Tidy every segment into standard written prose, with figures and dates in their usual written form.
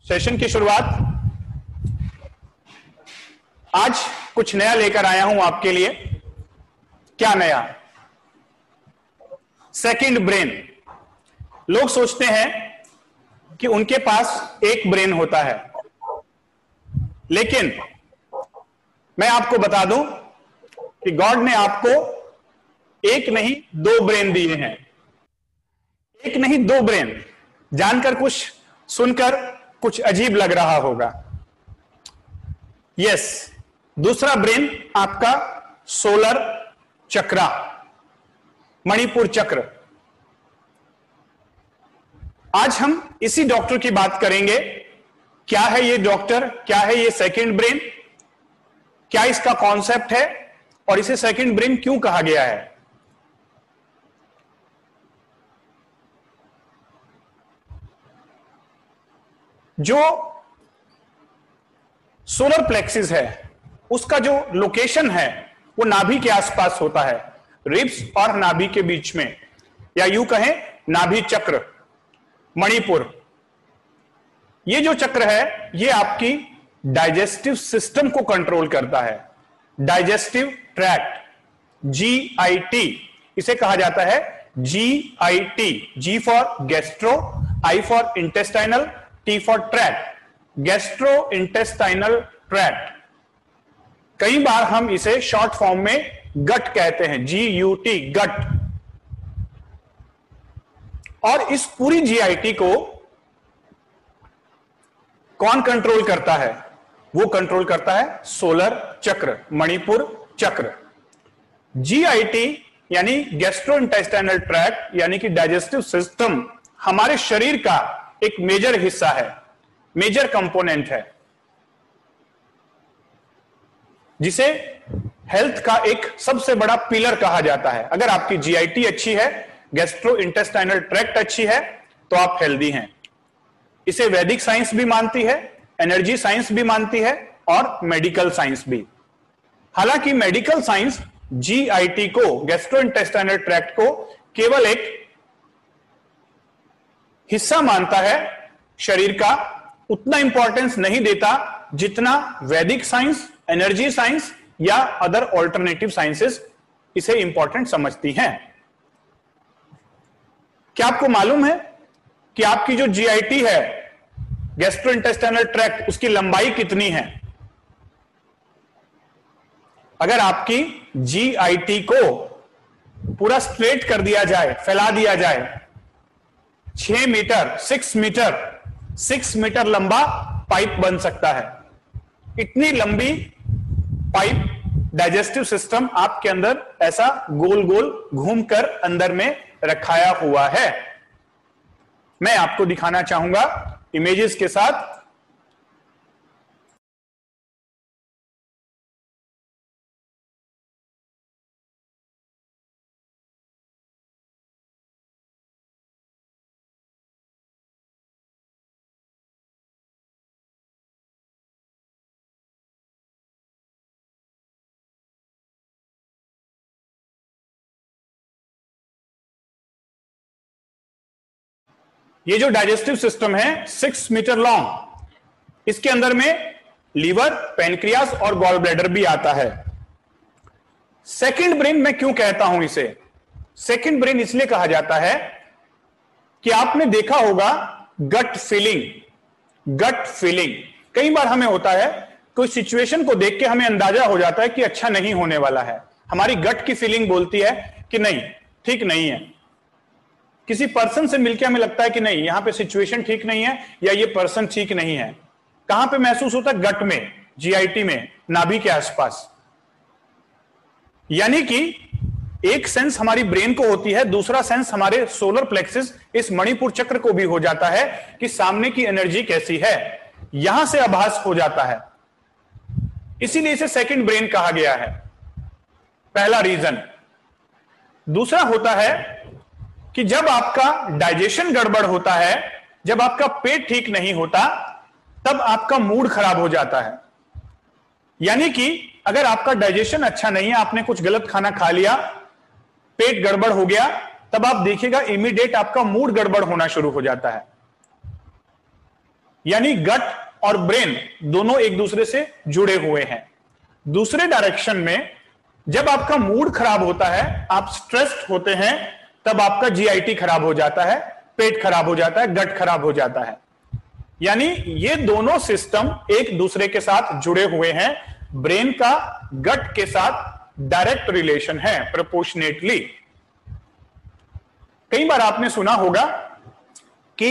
Session की शुरुआत आज कुछ नया लेकर आया हूं आपके लिए। क्या नया? Second brain. लोग सोचते हैं कि उनके पास एक ब्रेन होता है, लेकिन मैं आपको बता दूं कि गॉड ने आपको एक नहीं दो ब्रेन दिए हैं। एक नहीं दो ब्रेन। जानकर कुछ सुनकर कुछ अजीब लग रहा होगा। यस, दूसरा ब्रेन आपका सोलर चक्रा, मणिपुर चक्र। आज हम इसी डॉक्टर की बात करेंगे। क्या है ये डॉक्टर? क्या है ये सेकंड ब्रेन? क्या इसका कॉन्सेप्ट है और इसे सेकंड ब्रेन क्यों कहा गया है? जो सोलर प्लेक्सिस है उसका जो लोकेशन है वो नाभि के आसपास होता है, रिब्स और नाभि के बीच में, या यूं कहें नाभि चक्र, मणिपुर। ये जो चक्र है ये आपकी डाइजेस्टिव सिस्टम को कंट्रोल करता है। डाइजेस्टिव ट्रैक्ट, GIT इसे कहा जाता है। GIT, G for gastro, I for intestinal, T for tract, gastro intestinal tract. कई बार हम इसे शॉर्ट फॉर्म में गट कहते हैं, GUT, गट। और इस पूरी GIT को कौन कंट्रोल करता है? वो कंट्रोल करता है सोलर चक्र, मणिपुर चक्र। GIT यानी गैस्ट्रो इंटेस्टाइनल ट्रैक्ट यानी कि डाइजेस्टिव सिस्टम हमारे शरीर का एक मेजर हिस्सा है, मेजर कंपोनेंट है, जिसे हेल्थ का एक सबसे बड़ा पिलर कहा जाता है। अगर आपकी GIT अच्छी है, गैस्ट्रो इंटेस्टाइनल ट्रैक्ट अच्छी है, तो आप हेल्दी हैं। इसे वैदिक साइंस भी मानती है, एनर्जी साइंस भी मानती है और मेडिकल साइंस भी। हालांकि मेडिकल साइंस GIT को, गैस्ट्रो इंटेस्टाइनल ट्रैक्ट को, केवल एक हिस्सा मानता है शरीर का, उतना इंपॉर्टेंस नहीं देता जितना वैदिक साइंस, एनर्जी साइंस या अदर ऑल्टरनेटिव साइंसेस इसे इंपॉर्टेंट समझती हैं। क्या आपको मालूम है कि आपकी जो GIT है, गैस्ट्रोइंटेस्टाइनल ट्रैक्ट, उसकी लंबाई कितनी है? अगर आपकी GIT को पूरा स्ट्रेट कर दिया जाए, फैला दिया जाए, 6 मीटर, 6 मीटर लंबा पाइप बन सकता है। इतनी लंबी पाइप डाइजेस्टिव सिस्टम आपके अंदर ऐसा गोल गोल घूमकर अंदर में रखाया हुआ है। मैं आपको दिखाना चाहूंगा इमेजेस के साथ। ये जो डाइजेस्टिव सिस्टम है 6 मीटर लॉन्ग, इसके अंदर में लीवर, पेनक्रियास और गॉल ब्लैडर भी आता है। सेकंड ब्रेन मैं क्यों कहता हूं इसे? सेकंड ब्रेन इसलिए कहा जाता है कि आपने देखा होगा गट फीलिंग। गट फीलिंग कई बार हमें होता है, कोई सिचुएशन को देख के हमें अंदाजा हो जाता है कि अच्छा नहीं होने वाला है। हमारी गट की फीलिंग बोलती है कि नहीं, ठीक नहीं है। किसी पर्सन से मिलकर हमें लगता है कि नहीं, यहां पे सिचुएशन ठीक नहीं है या ये पर्सन ठीक नहीं है। कहां पे महसूस होता है? गट में, GIT में, नाभि के आसपास। यानी कि एक सेंस हमारी ब्रेन को होती है, दूसरा सेंस हमारे सोलर प्लेक्सिस, इस मणिपुर चक्र को भी हो जाता है कि सामने की एनर्जी कैसी है। यहां से आभास हो जाता है, इसीलिए इसे सेकंड ब्रेन कहा गया है। पहला रीजन। दूसरा होता है कि जब आपका डाइजेशन गड़बड़ होता है, जब आपका पेट ठीक नहीं होता, तब आपका मूड खराब हो जाता है। यानी कि अगर आपका डाइजेशन अच्छा नहीं है, आपने कुछ गलत खाना खा लिया, पेट गड़बड़ हो गया, तब आप देखिएगा इमीडिएट आपका मूड गड़बड़ होना शुरू हो जाता है। यानी गट और ब्रेन दोनों एक दूसरे से जुड़े हुए हैं। दूसरे डायरेक्शन में जब आपका मूड खराब होता है, आप स्ट्रेस्ड होते हैं, तब आपका जीआईटी खराब हो जाता है, पेट खराब हो जाता है, गट खराब हो जाता है। यानी ये दोनों सिस्टम एक दूसरे के साथ जुड़े हुए हैं। ब्रेन का गट के साथ डायरेक्ट रिलेशन है, प्रोपोर्शनेटली। कई बार आपने सुना होगा कि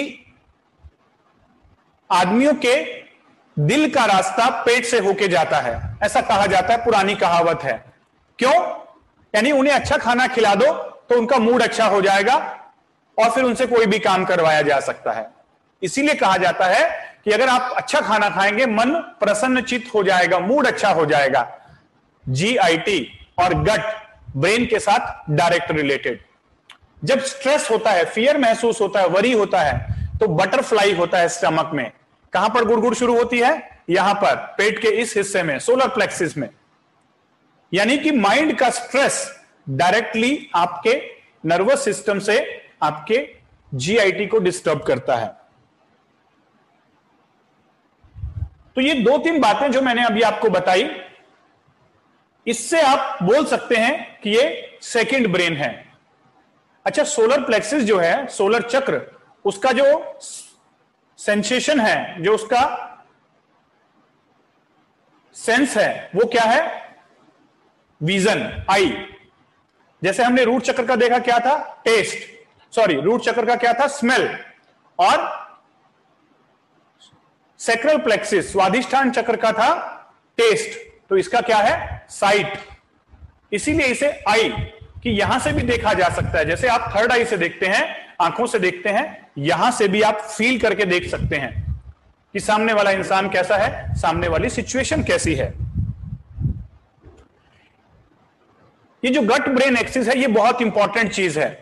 आदमियों के दिल का रास्ता पेट से होके जाता है, ऐसा कहा जाता है, पुरानी कहावत है। क्यों? यानी उन्हें अच्छा खाना खिला दो तो उनका मूड अच्छा हो जाएगा और फिर उनसे कोई भी काम करवाया जा सकता है। इसीलिए कहा जाता है कि अगर आप अच्छा खाना खाएंगे, मन प्रसन्नचित्त हो जाएगा, मूड अच्छा हो जाएगा। जीआईटी और गट ब्रेन के साथ डायरेक्ट रिलेटेड। जब स्ट्रेस होता है, फियर महसूस होता है, वरी होता है, तो बटरफ्लाई होता है स्टमक में। कहां पर गुड़गुड़ शुरू होती है? यहां पर पेट के इस हिस्से में, सोलर प्लेक्सिस में। यानी कि माइंड का स्ट्रेस डायरेक्टली आपके नर्वस सिस्टम से आपके जीआईटी को डिस्टर्ब करता है। तो ये 2-3 बातें जो मैंने अभी आपको बताई, इससे आप बोल सकते हैं कि ये सेकंड ब्रेन है। अच्छा, सोलर प्लेक्सिस जो है, सोलर चक्र, उसका जो सेंसेशन है, जो उसका सेंस है, वो क्या है? Vision, eye. जैसे हमने रूट चक्र का देखा, क्या था? टेस्ट। सॉरी, रूट चक्र का क्या था? स्मेल। और सैक्रल प्लेक्सिस, स्वादिष्ठान चक्र का था टेस्ट। तो इसका क्या है? साइट। इसीलिए इसे आई कि यहां से भी देखा जा सकता है। जैसे आप थर्ड आई से देखते हैं, आंखों से देखते हैं, यहां से भी आप फील करके देख सकते हैं कि सामने वाला इंसान कैसा है, सामने वाली सिचुएशन कैसी है। ये जो गट ब्रेन एक्सिस है, ये बहुत इंपॉर्टेंट चीज है।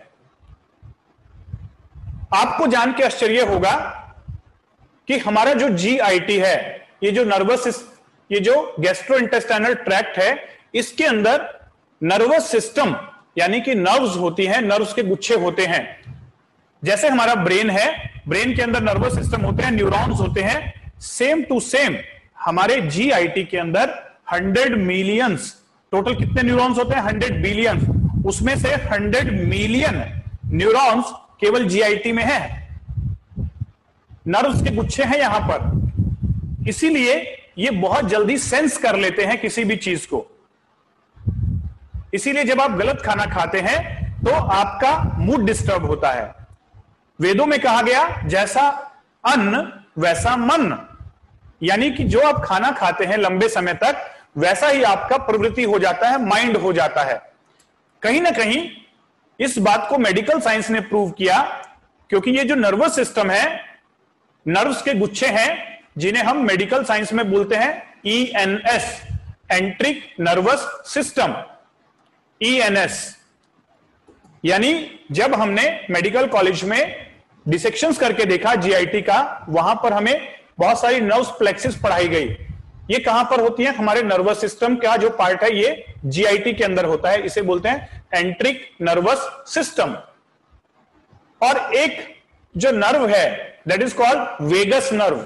आपको जान के आश्चर्य होगा कि हमारा जो जीआईटी है, ये जो ये जो गैस्ट्रोइंटेस्टाइनल ट्रैक्ट है, इसके अंदर नर्वस सिस्टम यानी कि नर्व्स होती हैं, नर्व्स के गुच्छे होते हैं। जैसे हमारा ब्रेन है, ब्रेन के अंदर नर्वस सिस्टम होते हैं, न्यूरॉन्स होते हैं। सेम टू सेम हमारे जीआईटी के अंदर 100 मिलियंस, टोटल कितने न्यूरॉन्स होते हैं? 100 बिलियन। उसमें से 100 मिलियन न्यूरॉन्स केवल जीआईटी में है। नर्व्स के गुच्छे हैं यहां पर। इसीलिए ये बहुत जल्दी सेंस कर लेते हैं किसी भी चीज को। इसीलिए जब आप गलत खाना खाते हैं तो आपका मूड डिस्टर्ब होता है। वेदों में कहा गया, जैसा अन्न वैसा मन। यानी कि जो आप खाना खाते हैं लंबे समय तक, वैसा ही आपका प्रवृत्ति हो जाता है, माइंड हो जाता है। कहीं ना कहीं इस बात को मेडिकल साइंस ने प्रूव किया, क्योंकि ये जो नर्वस सिस्टम है, नर्व्स के गुच्छे हैं, जिन्हें हम मेडिकल साइंस में बोलते हैं ENS, enteric nervous system, ENS. यानी जब हमने मेडिकल कॉलेज में डिसेक्शंस करके देखा जीआईटी का, वहां पर हमें बहुत सारी नर्व्स प्लेक्सिस पढ़ाई गई। ये कहां पर होती है? हमारे नर्वस सिस्टम का जो पार्ट है, ये जीआईटी के अंदर होता है। इसे बोलते हैं एंट्रिक नर्वस सिस्टम। और एक जो नर्व है, that is called vagus nerve.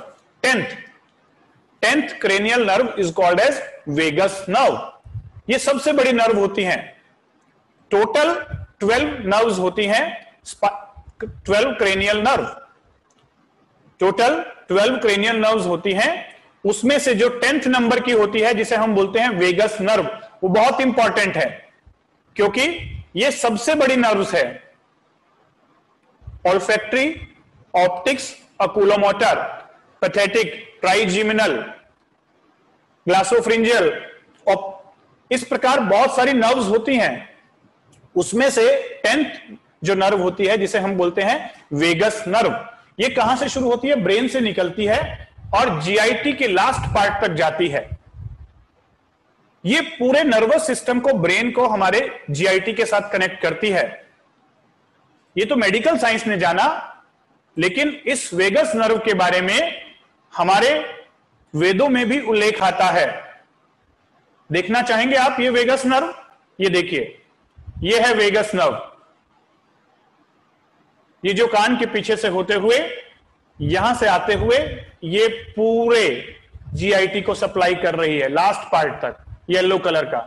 10th cranial nerve is called as vagus nerve. ये सबसे बड़ी नर्व होती हैं। टोटल 12 नर्व्स होती हैं, 12 cranial nerve. Total 12 cranial nerves होती हैं। उसमें से जो 10th नंबर की होती है, जिसे हम बोलते हैं वेगस नर्व, वो बहुत इंपॉर्टेंट है, क्योंकि ये सबसे बड़ी नर्व्स है। Olfactory, optics, oculomotor, pathetic, trigeminal, glossopharyngeal, इस प्रकार बहुत सारी नर्व्स होती हैं। उसमें से 10th जो नर्व होती है, जिसे हम बोलते हैं वेगस नर्व, ये कहां से शुरू होती है? ब्रेन से निकलती है और जीआईटी के लास्ट पार्ट तक जाती है। ये पूरे नर्वस सिस्टम को, ब्रेन को हमारे जीआईटी के साथ कनेक्ट करती है। ये तो मेडिकल साइंस ने जाना, लेकिन इस वेगस नर्व के बारे में हमारे वेदों में भी उल्लेख आता है। देखना चाहेंगे आप ये वेगस नर्व? ये देखिए, ये है वेगस नर्व। ये जो कान के पीछे से होते हुए यहां से आते हुए ये पूरे जीआईटी को सप्लाई कर रही है लास्ट पार्ट तक, येलो कलर का।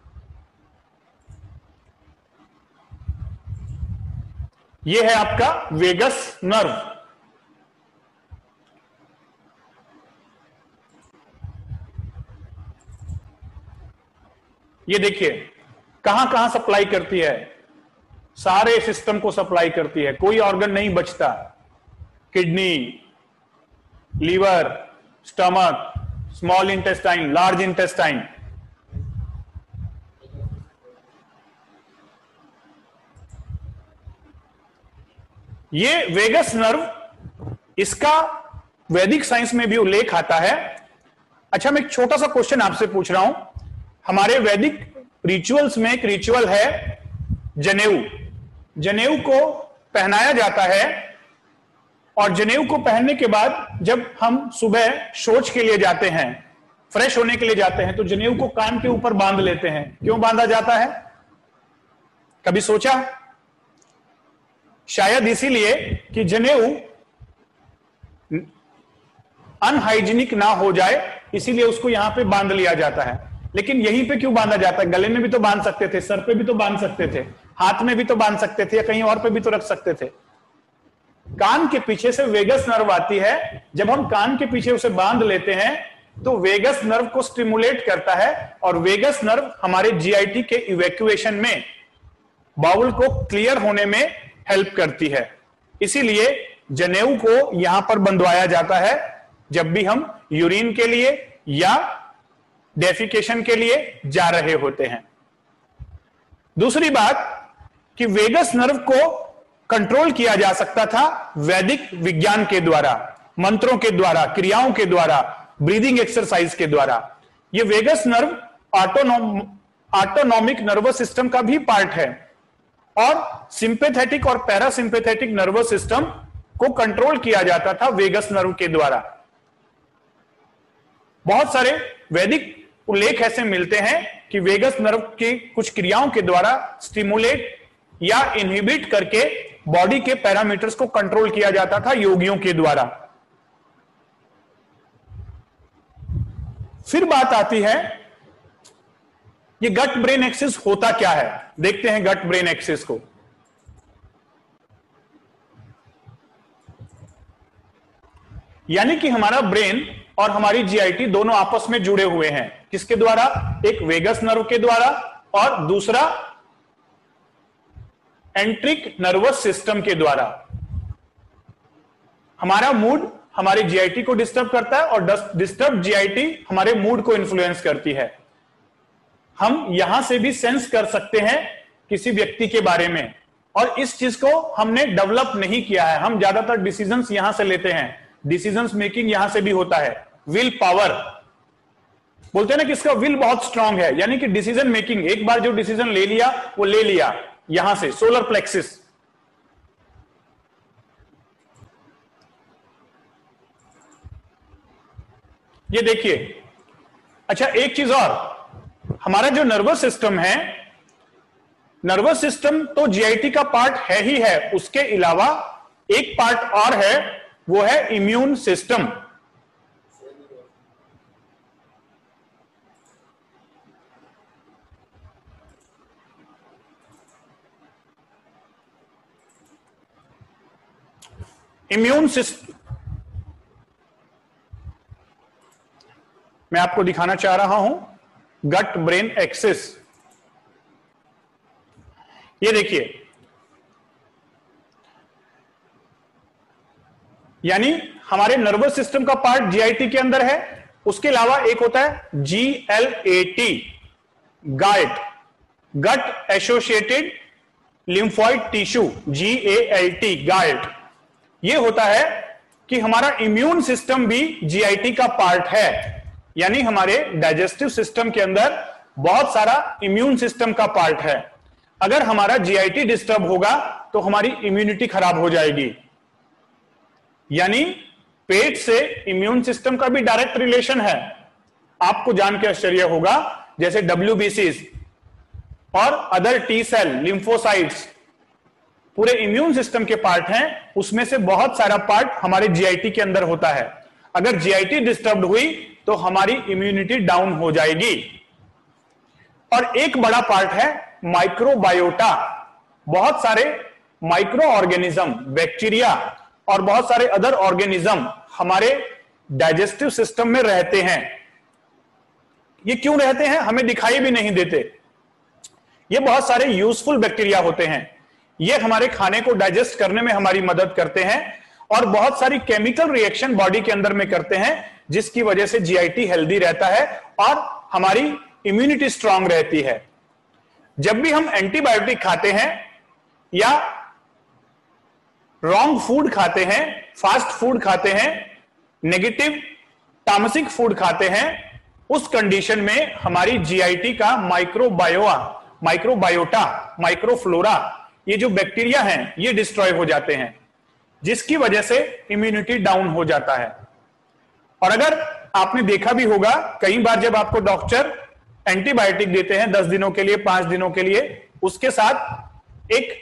ये है आपका वेगस नर्व। ये देखिए कहां कहां सप्लाई करती है, सारे सिस्टम को सप्लाई करती है, कोई ऑर्गन नहीं बचता। Kidney, liver, stomach, small intestine, large intestine. ये वेगस नर्व, इसका वैदिक साइंस में भी उल्लेख आता है। अच्छा, मैं एक छोटा सा क्वेश्चन आपसे पूछ रहा हूं। हमारे वैदिक रिचुअल्स में एक रिचुअल है जनेऊ। जनेऊ को पहनाया जाता है और जनेऊ को पहनने के बाद जब हम सुबह शौच के लिए जाते हैं, फ्रेश होने के लिए जाते हैं, तो जनेऊ को कान के ऊपर बांध लेते हैं। क्यों बांधा जाता है, कभी सोचा? शायद इसीलिए कि जनेऊ अनहाइजीनिक ना हो जाए, इसीलिए उसको यहां पे बांध लिया जाता है। लेकिन यहीं पे क्यों बांधा जाता है? गले में भी तो बांध सकते थे, सर पे भी तो बांध सकते थे, हाथ में भी तो बांध सकते थे, या कहीं और पे भी तो रख सकते थे। कान के पीछे से वेगस नर्व आती है। जब हम कान के पीछे उसे बांध लेते हैं तो वेगस नर्व को स्टिमुलेट करता है और वेगस नर्व हमारे जीआईटी के इवैक्यूएशन में, बाउल को क्लियर होने में हेल्प करती है। इसीलिए जनेऊ को यहां पर बंधवाया जाता है जब भी हम यूरिन के लिए या डेफिकेशन के लिए जा रहे होते हैं। दूसरी बात कि वेगस नर्व को कंट्रोल किया जा सकता था वैदिक विज्ञान के द्वारा, मंत्रों के द्वारा, क्रियाओं के द्वारा, ब्रीदिंग एक्सरसाइज के द्वारा। यह vagus nerve autonomic nervous system का भी पार्ट है और सिंपैथेटिक और पैरासिंपैथेटिक नर्वस सिस्टम को कंट्रोल किया जाता था वेगस नर्व के द्वारा। बहुत सारे वैदिक उल्लेख ऐसे मिलते हैं कि वेगस नर्व की कुछ क्रियाओं के द्वारा स्टिमुलेट या इनहिबिट करके बॉडी के पैरामीटर्स को कंट्रोल किया जाता था योगियों के द्वारा। फिर बात आती है ये गट ब्रेन एक्सिस होता क्या है। देखते हैं गट ब्रेन एक्सिस को। यानी कि हमारा ब्रेन और हमारी जीआईटी दोनों आपस में जुड़े हुए हैं। किसके द्वारा? एक वेगस नर्व के द्वारा और दूसरा एंट्रिक नर्वस सिस्टम के द्वारा। हमारा मूड हमारे जीआईटी को डिस्टर्ब करता है और डिस्टर्ब जीआईटी हमारे मूड को इन्फ्लुएंस करती है। हम यहां से भी सेंस कर सकते हैं किसी व्यक्ति के बारे में, और इस चीज को हमने डेवलप नहीं किया है। हम ज्यादातर डिसीजंस यहां से लेते हैं, डिसीजंस मेकिंग यहां से भी होता है। विल पावर बोलते हैं ना कि इसका विल बहुत स्ट्रांग है, यानी कि डिसीजन मेकिंग, एक बार जो डिसीजन ले लिया वो ले लिया। यहां से सोलर प्लेक्सिस, ये देखिए। अच्छा, एक चीज और, हमारा जो नर्वस सिस्टम है, नर्वस सिस्टम तो जीआईटी का पार्ट है ही है, उसके अलावा एक पार्ट और है, वो है इम्यून सिस्टम। इम्यून सिस्टम मैं आपको दिखाना चाह रहा हूं, गट ब्रेन एक्सिस। ये देखिए, यानी हमारे नर्वस सिस्टम का पार्ट जीआईटी के अंदर है, उसके अलावा एक होता है GLAT, गाइट, gut associated lymphoid tissue, GALT, गाइट। ये होता है कि हमारा इम्यून सिस्टम भी जीआईटी का पार्ट है, यानी हमारे डाइजेस्टिव सिस्टम के अंदर बहुत सारा इम्यून सिस्टम का पार्ट है। अगर हमारा जीआईटी डिस्टर्ब होगा तो हमारी इम्यूनिटी खराब हो जाएगी। यानी पेट से इम्यून सिस्टम का भी डायरेक्ट रिलेशन है। आपको जान के आश्चर्य होगा, जैसे WBCs और अदर टी सेल, लिम्फोसाइट्स, पूरे इम्यून सिस्टम के पार्ट हैं, उसमें से बहुत सारा पार्ट हमारे जीआईटी के अंदर होता है। अगर जीआईटी डिस्टर्ब हुई तो हमारी इम्यूनिटी डाउन हो जाएगी। और एक बड़ा पार्ट है माइक्रोबायोटा। बहुत सारे माइक्रो ऑर्गेनिज्म, बैक्टीरिया और बहुत सारे अदर ऑर्गेनिज्म हमारे डाइजेस्टिव सिस्टम में रहते हैं। ये क्यों रहते हैं? हमें दिखाई भी नहीं देते। ये बहुत सारे यूजफुल बैक्टीरिया होते हैं। ये हमारे खाने को डाइजेस्ट करने में हमारी मदद करते हैं और बहुत सारी केमिकल रिएक्शन बॉडी के अंदर में करते हैं, जिसकी वजह से जीआईटी हेल्दी रहता है और हमारी इम्यूनिटी स्ट्रांग रहती है। जब भी हम एंटीबायोटिक खाते हैं या रॉन्ग फूड खाते हैं, फास्ट फूड खाते हैं, नेगेटिव तामसिक फूड खाते हैं, उस कंडीशन में हमारी जीआईटी का माइक्रोबायोटा, माइक्रोफ्लोरा, ये जो बैक्टीरिया हैं ये डिस्ट्रॉय हो जाते हैं, जिसकी वजह से इम्यूनिटी डाउन हो जाता है। और अगर आपने देखा भी होगा, कई बार जब आपको डॉक्टर एंटीबायोटिक देते हैं 10 दिनों के लिए, 5 दिनों के लिए, उसके साथ एक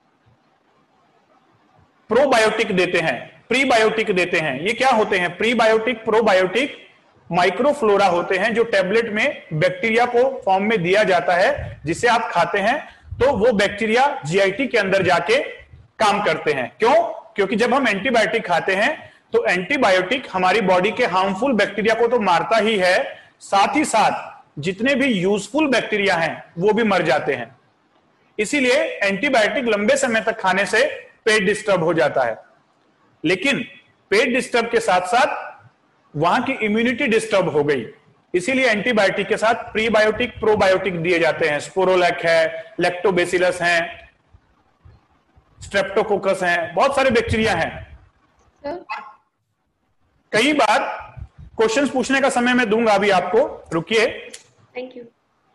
प्रोबायोटिक देते हैं, प्रीबायोटिक देते हैं। ये क्या होते हैं? प्रीबायोटिक, प्रोबायोटिक माइक्रोफ्लोरा होते हैं, जो टेबलेट में बैक्टीरिया को फॉर्म में दिया जाता है, जिसे आप खाते हैं तो वो बैक्टीरिया जीआईटी के अंदर जाके काम करते हैं। क्यों? क्योंकि जब हम एंटीबायोटिक खाते हैं तो एंटीबायोटिक हमारी बॉडी के हार्मफुल बैक्टीरिया को तो मारता ही है, साथ ही साथ जितने भी यूजफुल बैक्टीरिया हैं वो भी मर जाते हैं। इसीलिए एंटीबायोटिक लंबे समय तक खाने से पेट डिस्टर्ब हो जाता है। लेकिन पेट डिस्टर्ब के साथ साथ वहां की इम्यूनिटी डिस्टर्ब हो गई, इसीलिए एंटीबायोटिक के साथ प्रीबायोटिक, प्रोबायोटिक दिए जाते हैं। स्पोरोलैक है, लैक्टोबैसिलस हैं, स्ट्रेप्टोकोकस हैं, बहुत सारे बैक्टीरिया हैं। कई बार क्वेश्चंस पूछने का समय मैं दूंगा अभी आपको, रुकिए। Thank you.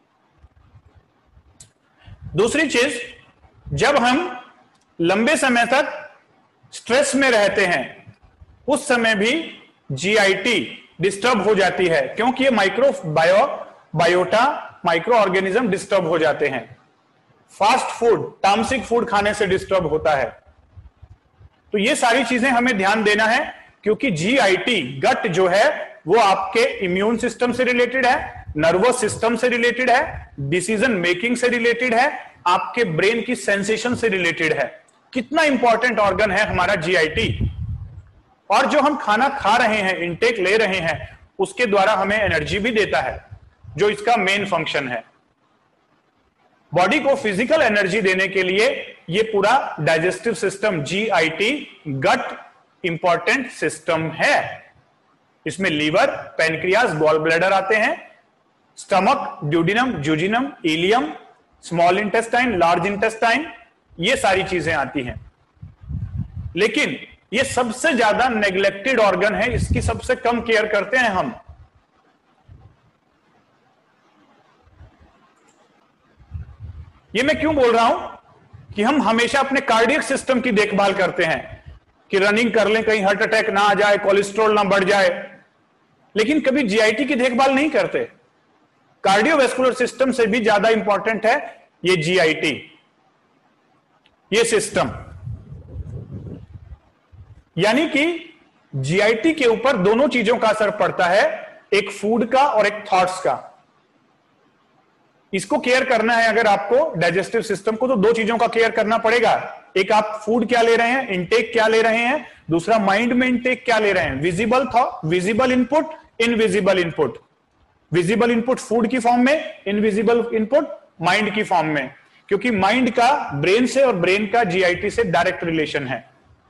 दूसरी चीज, जब हम लंबे समय तक स्ट्रेस में रहते हैं उस समय भी जीआईटी डिस्टर्ब हो जाती है, क्योंकि ये माइक्रोबायोटा, माइक्रो ऑर्गेनिज्म डिस्टर्ब हो जाते हैं। फास्ट फूड, तामसिक फूड खाने से डिस्टर्ब होता है। तो ये सारी चीजें हमें ध्यान देना है, क्योंकि जीआईटी, गट जो है वो आपके इम्यून सिस्टम से रिलेटेड है, नर्वस सिस्टम से रिलेटेड है, डिसीजन मेकिंग से रिलेटेड है, आपके ब्रेन की सेंसेशन से रिलेटेड है। कितना इंपॉर्टेंट ऑर्गन है हमारा जीआईटी। और जो हम खाना खा रहे हैं, इनटेक ले रहे हैं, उसके द्वारा हमें एनर्जी भी देता है, जो इसका मेन फंक्शन है। बॉडी को फिजिकल एनर्जी देने के लिए ये पूरा digestive system, GIT, gut important system है। इसमें लीवर, पैनक्रियाज, गॉल ब्लैडर आते हैं, stomach, duodenum, jejunum, ileum, small intestine, large intestine, ये सारी चीजें आती हैं। लेकिन ये सबसे ज्यादा नेग्लेक्टेड ऑर्गन है, इसकी सबसे कम केयर करते हैं हम। ये मैं क्यों बोल रहा हूं कि हम हमेशा अपने कार्डियक सिस्टम की देखभाल करते हैं कि रनिंग कर लें, कहीं हार्ट अटैक ना आ जाए, कोलेस्ट्रॉल ना बढ़ जाए, लेकिन कभी जीआईटी की देखभाल नहीं करते। कार्डियोवैस्कुलर सिस्टम से भी ज्यादा इंपॉर्टेंट है ये जीआईटी, ये सिस्टम। यानी कि जीआईटी के ऊपर दोनों चीजों का असर पड़ता है, एक फूड का और एक थॉट्स का। इसको केयर करना है अगर आपको, डाइजेस्टिव सिस्टम को, तो दो चीजों का केयर करना पड़ेगा। एक, आप फूड क्या ले रहे हैं, इनटेक क्या ले रहे हैं, दूसरा माइंड में इनटेक क्या ले रहे हैं, visible thought, visible input, invisible input. Visible input food की फॉर्म में, इनविजिबल इनपुट माइंड की फॉर्म में, क्योंकि माइंड का ब्रेन से और ब्रेन का जीआईटी से डायरेक्ट रिलेशन है।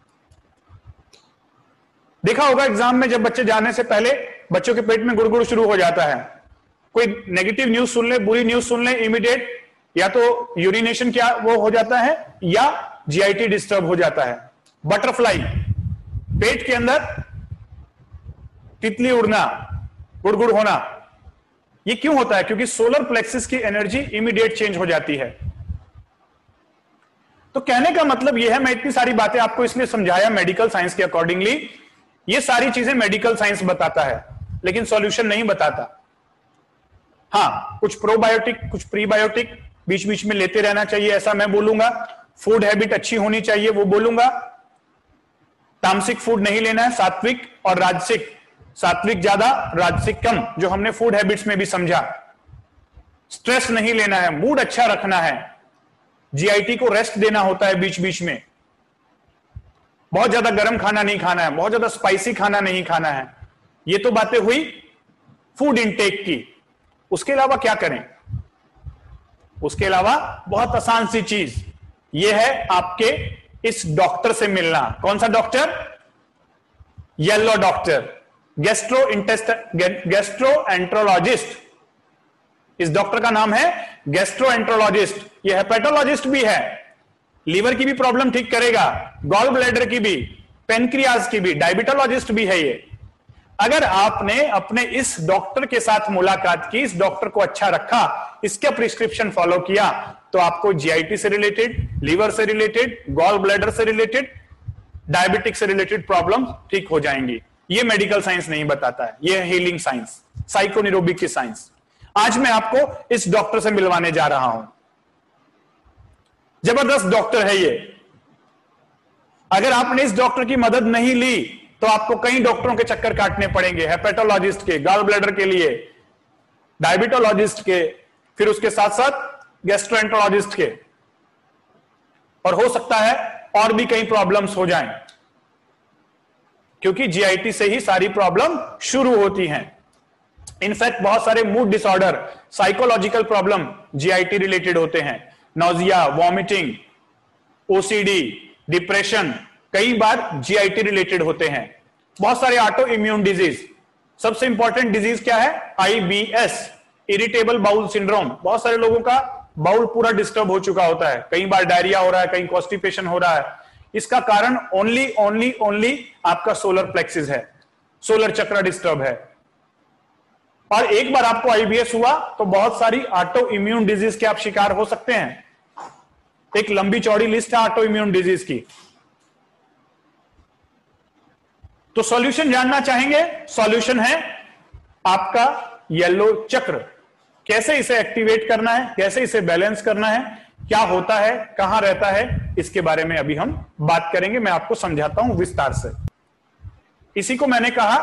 देखा होगा एग्जाम में, जब बच्चे जाने से पहले बच्चों के पेट में गुड़गुड़ शुरू हो जाता है, कोई नेगेटिव न्यूज सुन ले, बुरी न्यूज सुन ले, इमीडिएट या तो यूरिनेशन क्या वो हो जाता है या जीआईटी डिस्टर्ब हो जाता है। बटरफ्लाई, पेट के अंदर तितली उड़ना, गुड़गुड़ होना, ये क्यों होता है? क्योंकि सोलर प्लेक्सिस की एनर्जी इमीडिएट चेंज हो जाती है। तो कहने का मतलब यह है, मैं इतनी सारी बातें आपको इसलिए समझाया मेडिकल साइंस के अकॉर्डिंगली, ये सारी चीजें मेडिकल साइंस बताता है लेकिन सॉल्यूशन नहीं बताता। हाँ, कुछ प्रोबायोटिक, कुछ प्रीबायोटिक बीच बीच में लेते रहना चाहिए, ऐसा मैं बोलूंगा। फूड हैबिट अच्छी होनी चाहिए, वो बोलूंगा। तामसिक फूड नहीं लेना है, सात्विक और राजसिक, सात्विक ज्यादा राजसिक कम, जो हमने फूड हैबिट्स में भी समझा। स्ट्रेस नहीं लेना है, मूड अच्छा रखना है, जीआईटी को रेस्ट देना होता है बीच बीच में। बहुत ज्यादा गर्म खाना नहीं खाना है, बहुत ज्यादा स्पाइसी खाना नहीं खाना है। ये तो बातें हुई फूड इनटेक की। उसके अलावा क्या करें? उसके अलावा बहुत आसान सी चीज यह है आपके इस डॉक्टर से मिलना। कौन सा डॉक्टर? Yellow doctor, gastroenterologist. इस डॉक्टर का नाम है गैस्ट्रोएंट्रोलॉजिस्ट। यह हेपेटोलॉजिस्ट भी है, लीवर की भी प्रॉब्लम ठीक करेगा, गॉल ब्लैडर की भी, पेनक्रियाज की भी, डायबिटोलॉजिस्ट भी है ये। अगर आपने अपने इस डॉक्टर के साथ मुलाकात की, इस डॉक्टर को अच्छा रखा, इसका प्रिस्क्रिप्शन फॉलो किया, तो आपको जीआईटी से रिलेटेड, लीवर से रिलेटेड, गॉल ब्लैडर से रिलेटेड, डायबिटिक से रिलेटेड प्रॉब्लम ठीक हो जाएंगी। ये मेडिकल साइंस नहीं बताता है, ये हीलिंग साइंस, साइकोन्यूरोबिक की साइंस। आज मैं आपको इस डॉक्टर से मिलवाने जा रहा हूं। जबरदस्त डॉक्टर है ये। अगर आपने इस डॉक्टर की मदद नहीं ली तो आपको कई डॉक्टरों के चक्कर काटने पड़ेंगे, हेपेटोलॉजिस्ट के, गॉल ब्लैडर के लिए, डायबिटोलॉजिस्ट के, फिर उसके साथ साथ गैस्ट्रोएंट्रोलॉजिस्ट के, और हो सकता है और भी कई प्रॉब्लम्स हो जाएं, क्योंकि जीआईटी से ही सारी प्रॉब्लम शुरू होती हैं। इनफैक्ट बहुत सारे mood disorder, psychological problem GIT related होते हैं। नॉजिया, वॉमिटिंग, ओसीडी, डिप्रेशन कई बार जीआईटी रिलेटेड होते हैं। बहुत सारे ऑटो इम्यून डिजीज, सबसे इंपॉर्टेंट डिजीज क्या है? IBS, irritable bowel syndrome. बहुत सारे लोगों का बाउल पूरा डिस्टर्ब हो चुका होता है, कई बार डायरिया हो रहा है, कहीं कॉन्स्टिपेशन हो रहा है। इसका कारण ओनली आपका सोलर प्लेक्सिस है, सोलर चक्र डिस्टर्ब है। और एक बार आपको आईबीएस हुआ तो बहुत सारी ऑटो इम्यून डिजीज के आप शिकार हो सकते हैं। एक लंबी चौड़ी लिस्ट है ऑटो इम्यून डिजीज की। तो सॉल्यूशन जानना चाहेंगे? सॉल्यूशन है आपका येलो चक्र। कैसे इसे एक्टिवेट करना है, कैसे इसे बैलेंस करना है, क्या होता है, कहां रहता है, इसके बारे में अभी हम बात करेंगे। मैं आपको समझाता हूं विस्तार से। इसी को मैंने कहा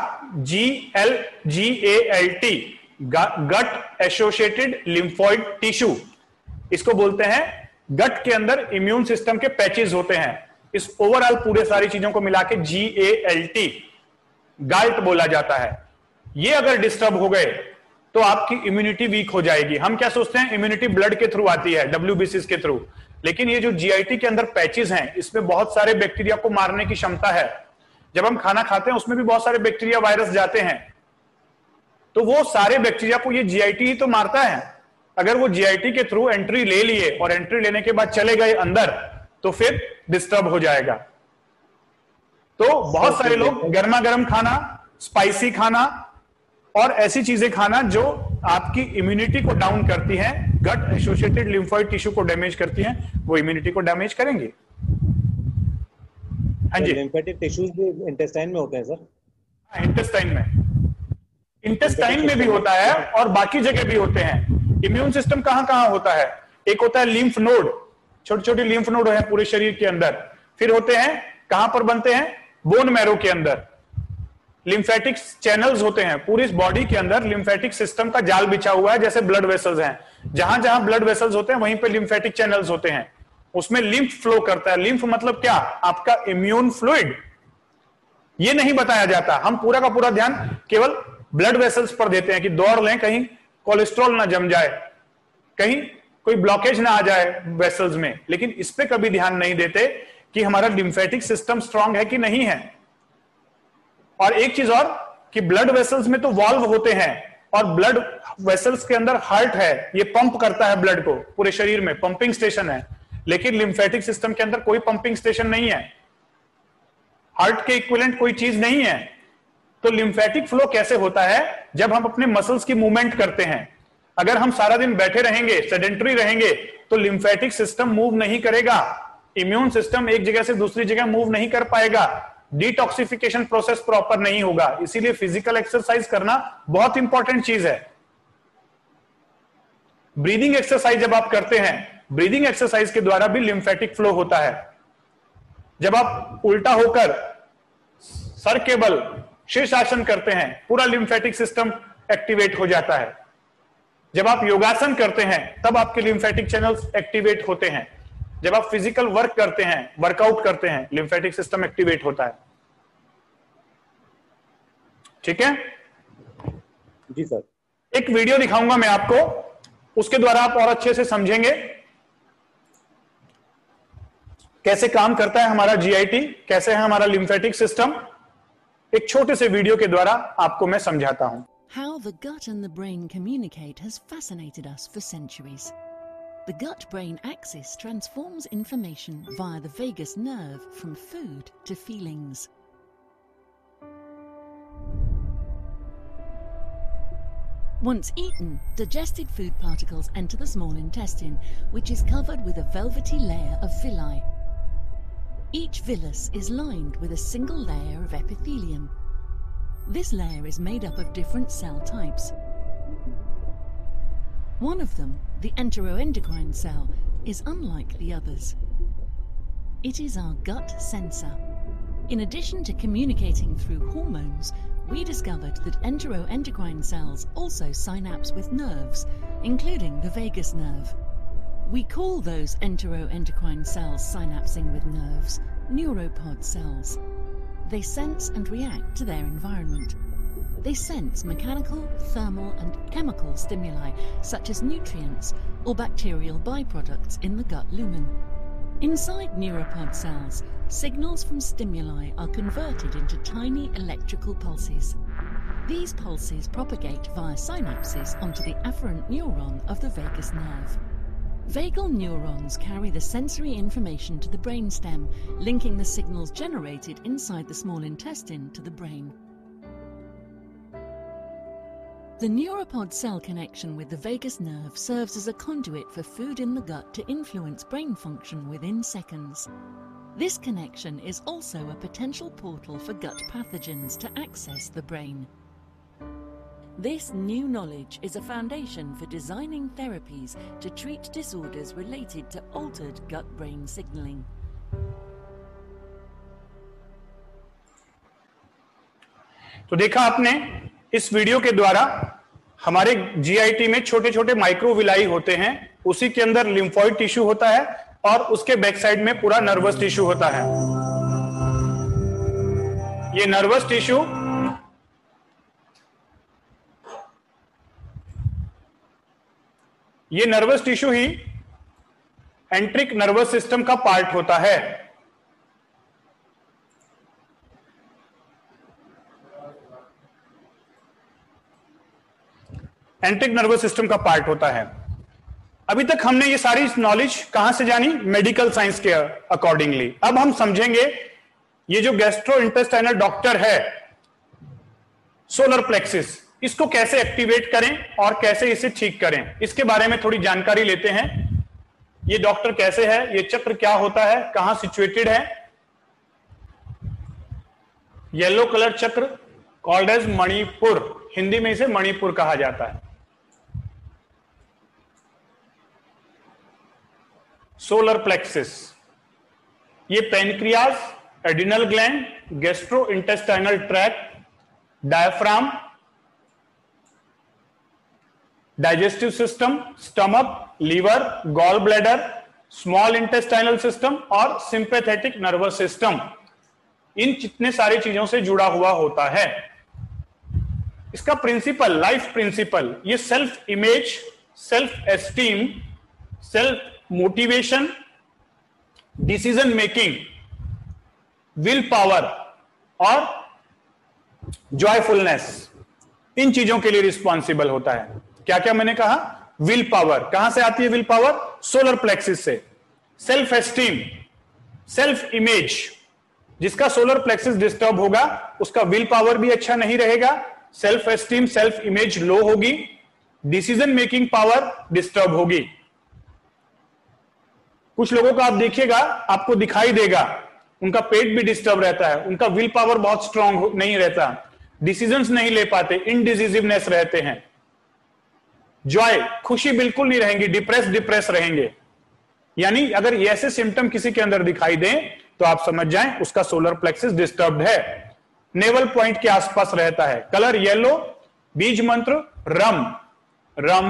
GALT, gut associated lymphoid tissue. इसको बोलते हैं गट के अंदर इम्यून सिस्टम के पैचेस होते हैं। इस ओवरऑल पूरे सारी चीजों को मिला के GALT, गाल्ट बोला जाता है। ये अगर डिस्टर्ब हो गए तो आपकी इम्यूनिटी वीक हो जाएगी। हम क्या सोचते हैं इम्यूनिटी ब्लड के थ्रू आती है, WBCs के थ्रू, लेकिन ये जो जीआईटी के अंदर पैचेस हैं, इसमें बहुत सारे बैक्टीरिया को मारने की क्षमता है। जब हम खाना खाते हैं उसमें भी बहुत सारे बैक्टीरिया, वायरस जाते हैं, तो वो सारे बैक्टीरिया को ये जीआईटी ही तो मारता है। अगर वो जीआईटी के थ्रू एंट्री ले लिए और एंट्री लेने के बाद चले गए अंदर, तो फिर डिस्टर्ब हो जाएगा। तो बहुत सारे लोग गर्मा गर्म खाना, स्पाइसी खाना और ऐसी चीजें खाना जो आपकी इम्यूनिटी को डाउन करती हैं, गट एसोसिएटेड लिम्फोइड टिश्यू को डैमेज करती हैं, वो इम्यूनिटी को डैमेज करेंगे। हाँ जी, लिम्फेटिक टिश्यूज भी इंटेस्टाइन में होते हैं सर? इंटेस्टाइन में भी होता है और बाकी जगह भी होते हैं। इम्यून सिस्टम कहां कहां होता है? एक होता है लिम्फ नोड, छोटे छोटे लिम्फ नोड है पूरे शरीर के अंदर। फिर होते हैं, कहां पर बनते हैं? बोन मैरो के अंदर। लिम्फेटिक चैनल्स होते हैं पूरी बॉडी के अंदर। लिम्फेटिक सिस्टम का जाल बिछा हुआ है, जैसे ब्लड वेसल्स हैं। जहां जहां ब्लड वेसल्स होते हैं वहीं पे लिम्फेटिक चैनल्स होते हैं। उसमें लिम्फ फ्लो करता है। लिम्फ मतलब क्या? आपका इम्यून फ्लूइड। ये नहीं बताया जाता। हम पूरा का पूरा ध्यान केवल ब्लड वेसल्स पर देते हैं कि दौड़ लें, कहीं कोलेस्ट्रॉल ना जम जाए, कहीं कोई ब्लॉकेज ना आ जाए वेसल्स में, लेकिन इस पे कभी ध्यान नहीं देते कि हमारा लिम्फेटिक सिस्टम स्ट्रांग है कि नहीं है। और एक चीज और कि ब्लड वेसल्स में तो वॉल्व होते हैं और ब्लड वेसल्स के अंदर हार्ट है, ये पंप करता है ब्लड को पूरे शरीर में, पंपिंग स्टेशन है। लेकिन लिम्फेटिक सिस्टम के अंदर कोई पंपिंग स्टेशन नहीं है, हार्ट के इक्विवेलेंट कोई चीज नहीं है। तो लिम्फेटिक फ्लो कैसे होता है? जब हम अपने मसल्स की मूवमेंट करते हैं। अगर हम सारा दिन बैठे रहेंगे, सेडेंटरी रहेंगे, तो लिम्फेटिक सिस्टम मूव नहीं करेगा। इम्यून सिस्टम एक जगह से दूसरी जगह मूव नहीं कर पाएगा। डिटॉक्सिफिकेशन प्रोसेस प्रॉपर नहीं होगा। इसीलिए फिजिकल एक्सरसाइज करना बहुत इंपॉर्टेंट चीज है। ब्रीदिंग एक्सरसाइज जब आप करते हैं ब्रीदिंग एक्सरसाइज के द्वारा भी लिम्फेटिक फ्लो होता है। जब आप उल्टा होकर सर के बल शीर्षासन करते हैं, पूरा लिम्फेटिक सिस्टम एक्टिवेट हो जाता है। जब आप योगासन करते हैं तब आपके लिम्फेटिक चैनल्स एक्टिवेट होते हैं। जब आप फिजिकल वर्क करते हैं, वर्कआउट करते हैं, लिम्फेटिक सिस्टम एक्टिवेट होता है। ठीक है जी सर। एक वीडियो दिखाऊंगा मैं आपको, उसके द्वारा आप और अच्छे से समझेंगे कैसे काम करता है हमारा जीआईटी, कैसे है हमारा लिम्फेटिक सिस्टम। एक छोटे से वीडियो के द्वारा आपको मैं समझाता हूं। How the gut and the brain communicate has fascinated us for centuries. The gut-brain axis transforms information via the vagus nerve from food to feelings. Once eaten, digested food particles enter the small intestine, which is covered with a velvety layer of villi. Each villus is lined with a single layer of epithelium. This layer is made up of different cell types. One of them, the enteroendocrine cell, is unlike the others. It is our gut sensor. In addition to communicating through hormones, we discovered that enteroendocrine cells also synapse with nerves, including the vagus nerve. We call those enteroendocrine cells synapsing with nerves neuropod cells. They sense and react to their environment. They sense mechanical, thermal and chemical stimuli such as nutrients or bacterial byproducts in the gut lumen. Inside neuropod cells, signals from stimuli are converted into tiny electrical pulses. These pulses propagate via synapses onto the afferent neuron of the vagus nerve. Vagal neurons carry the sensory information to the brainstem, linking the signals generated inside the small intestine to the brain. The neuropod cell connection with the vagus nerve serves as a conduit for food in the gut to influence brain function within seconds. This connection is also a potential portal for gut pathogens to access the brain. This new knowledge is a foundation for designing therapies to treat disorders related to altered gut-brain signaling. तो देखा आपने इस video के द्वारा हमारे GIT में छोटे छोटे माइक्रोविलाई होते हैं, उसी के अंदर लिम्फोइड टिश्यू होता है और उसके बैक साइड में पूरा नर्वस टिश्यू होता है। ये नर्वस टिश्यू ही एंट्रिक नर्वस सिस्टम का पार्ट होता है। एंट्रिक नर्वस सिस्टम का पार्ट होता है। अभी तक हमने ये सारी नॉलेज कहां से जानी? मेडिकल साइंस के अकॉर्डिंगली। अब हम समझेंगे ये जो गैस्ट्रोइंटेस्टाइनल डॉक्टर है, सोलर प्लेक्सिस, इसको कैसे एक्टिवेट करें और कैसे इसे ठीक करें, इसके बारे में थोड़ी जानकारी लेते हैं। ये डॉक्टर कैसे है, ये चक्र क्या होता है, कहां सिचुएटेड है? येलो कलर चक्र कॉल्ड एज मणिपुर, हिंदी में इसे मणिपुर कहा जाता है। सोलर प्लेक्सिस, ये pancreas, adrenal gland, gastrointestinal tract, diaphragm, digestive system, stomach, liver, gall bladder, small intestinal system और सिंपैथेटिक नर्वस सिस्टम, इन जितने सारी चीजों से जुड़ा हुआ होता है। इसका प्रिंसिपल, लाइफ प्रिंसिपल, ये self image, self esteem, self motivation, decision making, will power और जॉयफुलनेस, इन चीजों के लिए रिस्पॉन्सिबल होता है। क्या क्या मैंने कहा? विल पावर, कहां से आती है विल पावर? सोलर प्लेक्सिस से। सेल्फ एस्टीम, सेल्फ इमेज, जिसका सोलर प्लेक्सिस डिस्टर्ब होगा उसका विल पावर भी अच्छा नहीं रहेगा, self esteem, self image low होगी, डिसीजन मेकिंग पावर डिस्टर्ब होगी। कुछ लोगों का आप देखिएगा, आपको दिखाई देगा, उनका पेट भी डिस्टर्ब रहता है, उनका विल पावर बहुत स्ट्रांग नहीं रहता, डिसीजंस नहीं ले पाते, इनडिसिजिवनेस रहते हैं, जॉय, खुशी बिल्कुल नहीं रहेंगे, डिप्रेस रहेंगे। यानी अगर ये ऐसे सिम्टम किसी के अंदर दिखाई दें तो आप समझ जाएं उसका सोलर प्लेक्सिस डिस्टर्ब्ड है। नेवल पॉइंट के आसपास रहता है। Colour yellow. बीज मंत्र रम रम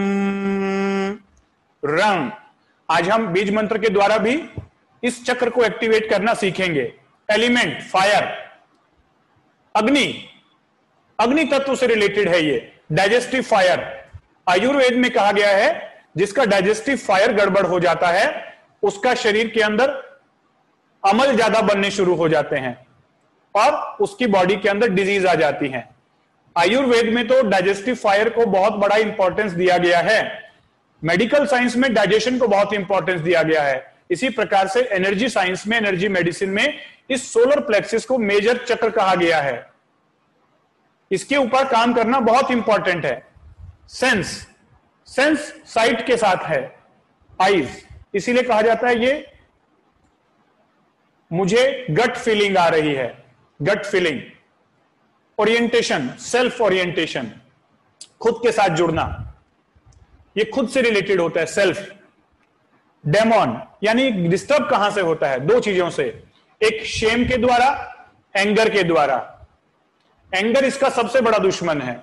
रम। आज हम बीज मंत्र के द्वारा भी इस चक्र को एक्टिवेट करना सीखेंगे। एलिमेंट फायर, अग्नि, अग्नि तत्व से रिलेटेड है ये। डाइजेस्टिव फायर, आयुर्वेद में कहा गया है जिसका डाइजेस्टिव फायर गड़बड़ हो जाता है उसका शरीर के अंदर अमल ज्यादा बनने शुरू हो जाते हैं और उसकी बॉडी के अंदर डिजीज आ जाती है। आयुर्वेद में तो डाइजेस्टिव फायर को बहुत बड़ा इंपॉर्टेंस दिया गया है। मेडिकल साइंस में डाइजेशन को बहुत इंपॉर्टेंस दिया गया है। इसी प्रकार से एनर्जी साइंस में, एनर्जी मेडिसिन में इस सोलर प्लेक्सिस को मेजर चक्र कहा गया है। इसके ऊपर काम करना बहुत इंपॉर्टेंट है। सेंस, सेंस साइट के साथ है, आईज, इसीलिए कहा जाता है ये मुझे गट फीलिंग आ रही है, gut feeling. Orientation, self orientation, खुद के साथ जुड़ना, ये खुद से रिलेटेड होता है, सेल्फ। डेमोन यानी डिस्टर्ब कहां से होता है? दो चीजों से, एक शेम के द्वारा, एंगर के द्वारा। एंगर इसका सबसे बड़ा दुश्मन है।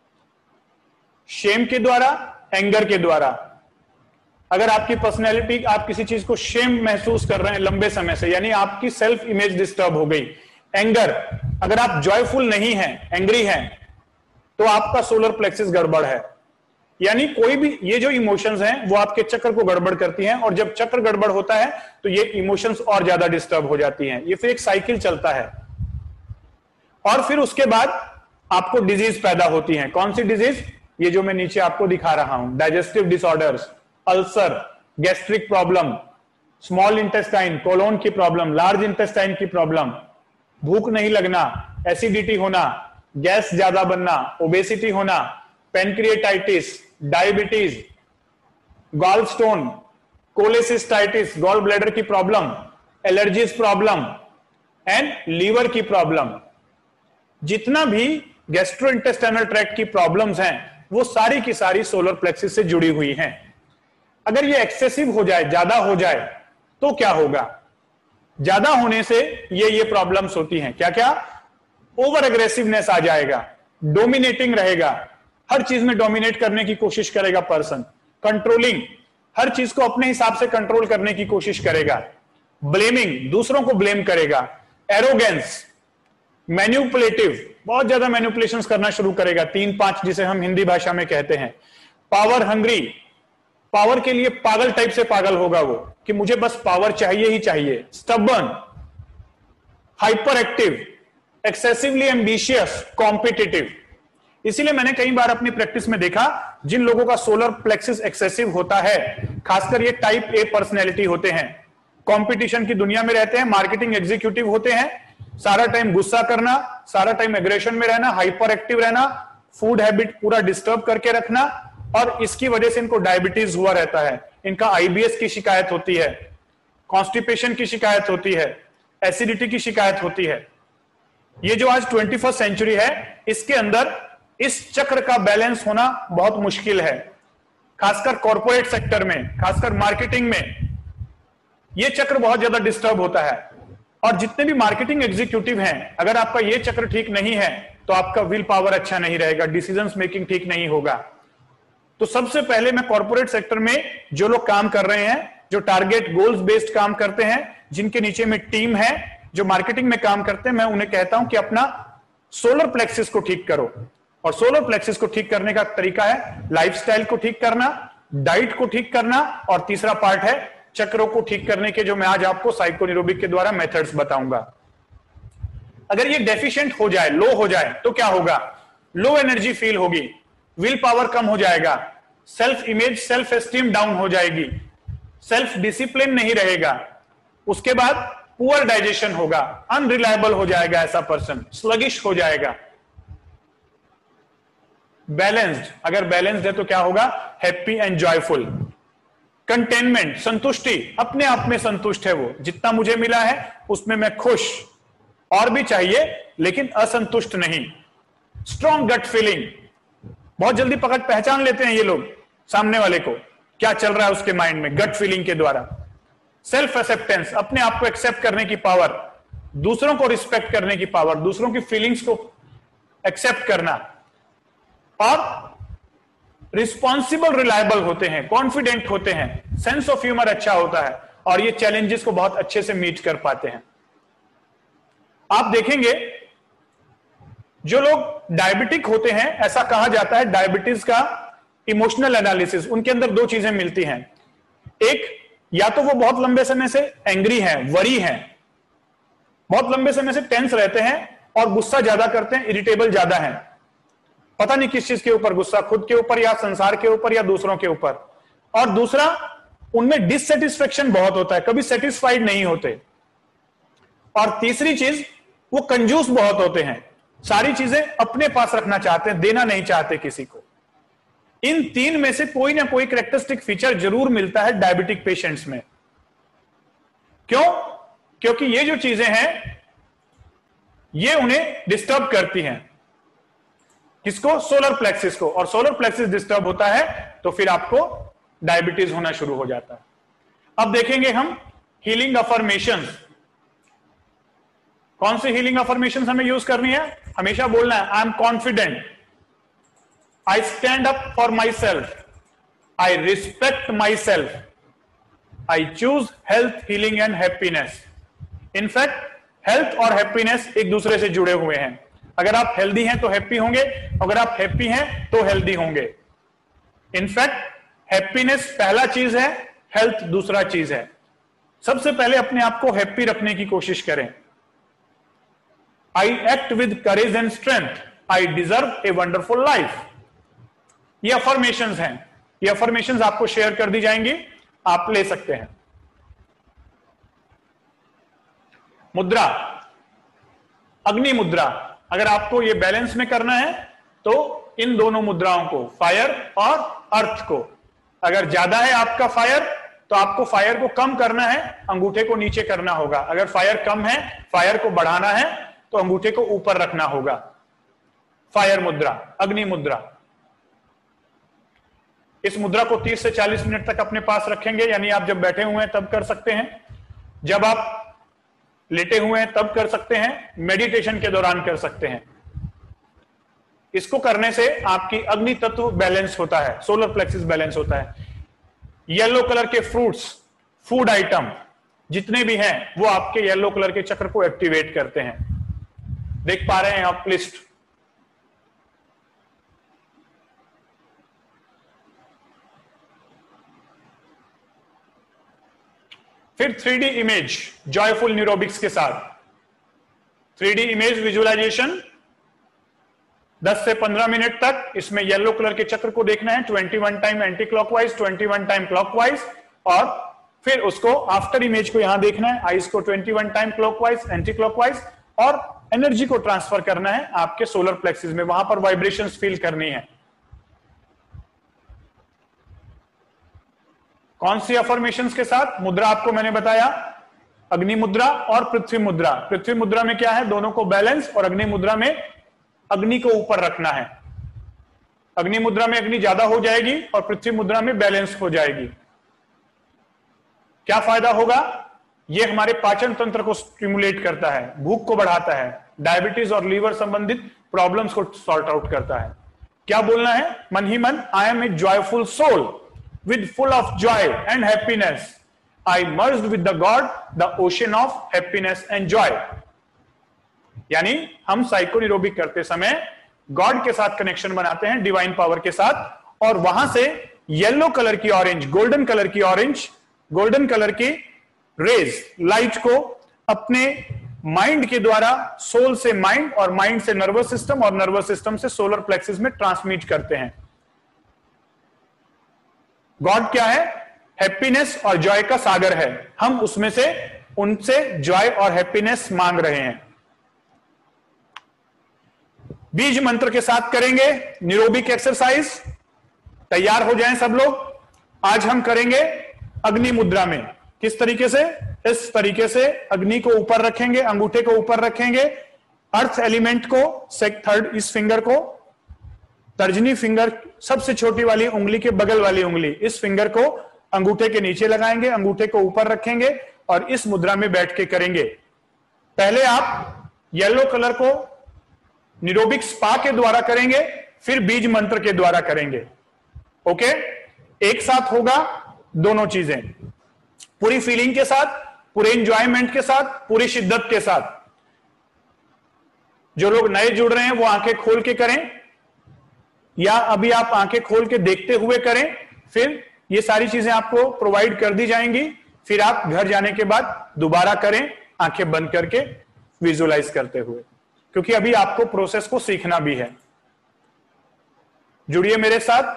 शेम के द्वारा, एंगर के द्वारा। अगर आपकी पर्सनैलिटी, आप किसी चीज को शेम महसूस कर रहे हैं लंबे समय से, यानी आपकी सेल्फ इमेज डिस्टर्ब हो गई। एंगर, अगर आप जॉयफुल नहीं हैं, एंग्री हैं, तो आपका सोलर प्लेक्सिस गड़बड़ है। यानी कोई भी ये जो इमोशंस हैं वो आपके चक्र को गड़बड़ करती हैं और जब चक्र गड़बड़ होता है तो ये इमोशंस और ज्यादा डिस्टर्ब हो जाती हैं। ये फिर एक साइकिल चलता है और फिर उसके बाद आपको डिजीज पैदा होती है। कौन सी डिजीज? ये जो मैं नीचे आपको दिखा रहा हूं, digestive disorders, ulcer, gastric problem, small intestine, colon की प्रॉब्लम, लार्ज इंटेस्टाइन की प्रॉब्लम, भूख नहीं लगना, एसिडिटी होना, गैस ज्यादा बनना, ओबेसिटी होना, pancreatitis, diabetes, gall stone, cholecystitis, gall bladder की problem, allergies problem and liver की प्रॉब्लम। जितना भी गैस्ट्रोइंटेस्टाइनल ट्रैक्ट की प्रॉब्लम्स हैं वो सारी की सारी सोलर प्लेक्सिस से जुड़ी हुई हैं। अगर ये एक्सेसिव हो जाए, ज्यादा हो जाए, तो क्या होगा? ज्यादा होने से ये प्रॉब्लम्स होती हैं। क्या क्या? ओवर एग्रेसिवनेस आ जाएगा, डोमिनेटिंग रहेगा, हर चीज में डोमिनेट करने की कोशिश करेगा पर्सन, कंट्रोलिंग, हर चीज को अपने हिसाब से कंट्रोल करने की कोशिश करेगा, ब्लेमिंग, दूसरों को ब्लेम करेगा, एरोगेंस, मैन्युपुलेटिव, बहुत ज्यादा मैन्युपुलेशंस करना शुरू करेगा, 3-5 जिसे हम हिंदी भाषा में कहते हैं, पावर हंग्री, पावर के लिए पागल टाइप से पागल होगा वो कि मुझे बस पावर चाहिए ही चाहिए, stubborn, hyper active, excessively ambitious, competitive. इसीलिए मैंने कई बार अपनी प्रैक्टिस में देखा जिन लोगों का सोलर प्लेक्सिस एक्सेसिव होता है, खासकर ये टाइप ए पर्सनैलिटी होते हैं, कंपटीशन की दुनिया में रहते हैं, मार्केटिंग एग्जीक्यूटिव होते हैं, सारा टाइम गुस्सा करना, सारा टाइम एग्रेशन में रहना, हाइपर एक्टिव रहना, फूड हैबिट पूरा डिस्टर्ब करके रखना, और इसकी वजह से इनको डायबिटीज हुआ रहता है, इनका आईबीएस की शिकायत होती है, कॉन्स्टिपेशन की शिकायत होती है, एसिडिटी की शिकायत होती है। ये जो आज 21st सेंचुरी है, इसके अंदर इस चक्र का बैलेंस होना बहुत मुश्किल है, खासकर कॉर्पोरेट सेक्टर में, खासकर मार्केटिंग में यह चक्र बहुत ज्यादा डिस्टर्ब होता है। और जितने भी मार्केटिंग एग्जीक्यूटिव हैं, अगर आपका यह चक्र ठीक नहीं है तो आपका विल पावर अच्छा नहीं रहेगा, डिसीजंस मेकिंग ठीक नहीं होगा। तो सबसे पहले मैं कॉर्पोरेट सेक्टर में जो लोग काम कर रहे हैं, जो टारगेट गोल्स बेस्ड काम करते हैं, जिनके नीचे में टीम है, जो मार्केटिंग में काम करते हैं, मैं उन्हें कहता हूं कि अपना सोलर प्लेक्सिस को ठीक करो। और सोलर प्लेक्सिस को ठीक करने का तरीका है लाइफस्टाइल को ठीक करना, डाइट को ठीक करना, और तीसरा पार्ट है चक्रों को ठीक करने के, जो मैं आज आपको साइकोन्यूरोबिक के द्वारा मेथड्स बताऊंगा। अगर ये डेफिशिएंट हो जाए, लो हो जाए, तो क्या होगा? लो एनर्जी फील होगी, विल पावर कम हो जाएगा, self image, self esteem down हो जाएगी, सेल्फ डिसिप्लिन नहीं रहेगा, उसके बाद पुअर डाइजेशन होगा, अनरिलायबल हो जाएगा ऐसा पर्सन, स्लगिश हो जाएगा। बैलेंस्ड, अगर बैलेंस्ड है तो क्या होगा? Happy and joyful. कंटेनमेंट, संतुष्टि, अपने आप में संतुष्ट है वो, जितना मुझे मिला है उसमें मैं खुश, और भी चाहिए लेकिन असंतुष्ट नहीं। स्ट्रॉन्ग गट फीलिंग, बहुत जल्दी पहचान लेते हैं ये लोग सामने वाले को, क्या चल रहा है उसके माइंड में, गट फीलिंग के द्वारा। सेल्फ एक्सेप्टेंस, अपने आप को एक्सेप्ट करने की पावर, दूसरों को रिस्पेक्ट करने की पावर, दूसरों की फीलिंग्स को एक्सेप्ट करना, और रिस्पॉन्सिबल रिलायबल होते हैं, कॉन्फिडेंट होते हैं, सेंस ऑफ ह्यूमर अच्छा होता है, और ये चैलेंजेस को बहुत अच्छे से मीट कर पाते हैं। आप देखेंगे जो लोग डायबिटिक होते हैं, ऐसा कहा जाता है डायबिटीज का इमोशनल एनालिसिस, उनके अंदर दो चीजें मिलती हैं। एक, या तो वो बहुत लंबे समय से एंग्री हैं, वरी हैं, बहुत लंबे समय से टेंस रहते हैं और गुस्सा ज्यादा करते हैं, इरिटेबल ज्यादा हैं, पता नहीं किस चीज के ऊपर गुस्सा, खुद के ऊपर या संसार के ऊपर या दूसरों के ऊपर। और दूसरा, उनमें डिससेटिस्फेक्शन बहुत होता है, कभी सेटिस्फाइड नहीं होते। और तीसरी चीज, वो कंजूस बहुत होते हैं, सारी चीजें अपने पास रखना चाहते हैं, देना नहीं चाहते किसी को। इन तीन में से कोई ना कोई कैरेक्टरिस्टिक फीचर जरूर मिलता है डायबिटिक पेशेंट्स में। क्यों? क्योंकि ये जो चीजें हैं ये उन्हें डिस्टर्ब करती हैं। किसको? सोलर प्लेक्सिस को। और सोलर प्लेक्सिस डिस्टर्ब होता है तो फिर आपको डायबिटीज होना शुरू हो जाता है। अब देखेंगे हम हीलिंग अफर्मेशंस। कौन सी हीलिंग अफर्मेशंस हमें यूज करनी है? हमेशा बोलना है, I am confident, I stand up for myself, I respect myself, I choose health, healing and happiness. In fact health और हैप्पीनेस एक दूसरे से जुड़े हुए हैं। अगर आप हेल्दी हैं तो हैप्पी होंगे, अगर आप हैप्पी हैं तो हेल्दी होंगे। इनफैक्ट हैप्पीनेस पहला चीज है, हेल्थ दूसरा चीज है। सबसे पहले अपने आप को हैप्पी रखने की कोशिश करें। I act with courage and strength, I deserve a wonderful life. ये अफर्मेशंस हैं, ये अफर्मेशंस आपको शेयर कर दी जाएंगी, आप ले सकते हैं। मुद्रा, अग्नि मुद्रा। अगर आपको ये बैलेंस में करना है तो इन दोनों मुद्राओं को, फायर और अर्थ को, अगर ज्यादा है आपका फायर तो आपको फायर को कम करना है, अंगूठे को नीचे करना होगा। अगर फायर कम है, फायर को बढ़ाना है तो अंगूठे को ऊपर रखना होगा। फायर मुद्रा, अग्नि मुद्रा। इस मुद्रा को 30 से 40 मिनट तक अपने पास रखेंगे, यानी आप जब बैठे हुए हैं तब कर सकते हैं, जब आप लेटे हुए हैं तब कर सकते हैं, मेडिटेशन के दौरान कर सकते हैं। इसको करने से आपकी अग्नि तत्व बैलेंस होता है, सोलर प्लेक्सिस बैलेंस होता है। येलो कलर के फ्रूट्स, फूड आइटम जितने भी हैं वो आपके येलो कलर के चक्र को एक्टिवेट करते हैं। देख पा रहे हैं आप लिस्ट? फिर 3D इमेज, जॉयफुल न्यूरोबिक्स के साथ 3D इमेज विजुअलाइजेशन 10 से 15 मिनट तक। इसमें येलो कलर के चक्र को देखना है 21 time anti clockwise, 21 time clockwise, और फिर उसको आफ्टर इमेज को यहां देखना है, आइज को 21 टाइम क्लॉकवाइज, एंटी क्लॉकवाइज, और एनर्जी को ट्रांसफर करना है आपके सोलर प्लेक्सिस में, वहां पर वाइब्रेशंस फील करनी है। कौन सी अफर्मेशंस के साथ? मुद्रा आपको मैंने बताया, अग्नि मुद्रा और पृथ्वी मुद्रा। पृथ्वी मुद्रा में क्या है? दोनों को बैलेंस, और अग्नि मुद्रा में अग्नि को ऊपर रखना है। अग्नि मुद्रा में अग्नि ज्यादा हो जाएगी और पृथ्वी मुद्रा में बैलेंस हो जाएगी। क्या फायदा होगा? यह हमारे पाचन तंत्र को स्टिमुलेट करता है, भूख को बढ़ाता है, डायबिटीज और लीवर संबंधित प्रॉब्लम्स को सॉर्ट आउट करता है। क्या बोलना है मन ही मन? I am a joyful soul with full of joy and happiness. I merged with the God, the ocean of happiness and joy. यानी हम साइकोनिरोबिक करते समय गॉड के साथ कनेक्शन बनाते हैं, डिवाइन पावर के साथ, और वहां से येलो कलर की ऑरेंज, गोल्डन कलर की ऑरेंज, गोल्डन कलर की रेज, लाइट को अपने माइंड के द्वारा सोल से माइंड और माइंड से नर्वस सिस्टम और नर्वस सिस्टम से सोलर प्लेक्सिस में ट्रांसमिट करते हैं। गॉड क्या है? हैप्पीनेस और जॉय का सागर है। हम उसमें से, उनसे जॉय और हैप्पीनेस मांग रहे हैं। बीज मंत्र के साथ करेंगे न्यूरोबिक एक्सरसाइज। तैयार हो जाएं सब लोग। आज हम करेंगे अग्नि मुद्रा में। किस तरीके से? इस तरीके से अग्नि को ऊपर रखेंगे, अंगूठे को ऊपर रखेंगे, अर्थ एलिमेंट को, थर्ड इस फिंगर को, तर्जनी फिंगर सबसे छोटी वाली उंगली के बगल वाली उंगली, इस फिंगर को अंगूठे के नीचे लगाएंगे, अंगूठे को ऊपर रखेंगे और इस मुद्रा में बैठ के करेंगे। पहले आप येलो कलर को निरोबिक स्पा के द्वारा करेंगे, फिर बीज मंत्र के द्वारा करेंगे। ओके, एक साथ होगा दोनों चीजें, पूरी फीलिंग के साथ, पूरे इंजॉयमेंट के साथ, पूरी शिद्दत के साथ। जो लोग नए जुड़ रहे हैं वो आंखें खोल के करें, या अभी आप आंखें खोल के देखते हुए करें, फिर ये सारी चीजें आपको प्रोवाइड कर दी जाएंगी। फिर आप घर जाने के बाद दोबारा करें, आंखें बंद करके विजुअलाइज करते हुए, क्योंकि अभी आपको प्रोसेस को सीखना भी है। जुड़िए मेरे साथ।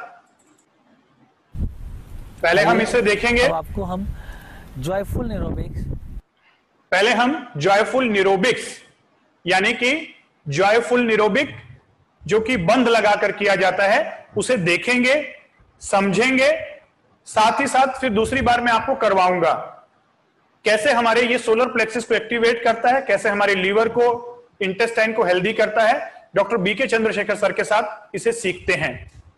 पहले हम इसे देखेंगे। अब आपको हम जॉयफुल न्यूरोबिक्स, पहले हम जॉयफुल न्यूरोबिक्स यानी कि जॉयफुल न्यूरोबिक जो कि बंद लगाकर किया जाता है उसे देखेंगे, समझेंगे। साथ ही साथ फिर दूसरी बार मैं आपको करवाऊंगा कैसे हमारे ये सोलर प्लेक्सिस को एक्टिवेट करता है, कैसे हमारे लीवर को, इंटेस्टाइन को हेल्दी करता है। डॉक्टर बीके चंद्रशेखर सर के साथ इसे सीखते हैं।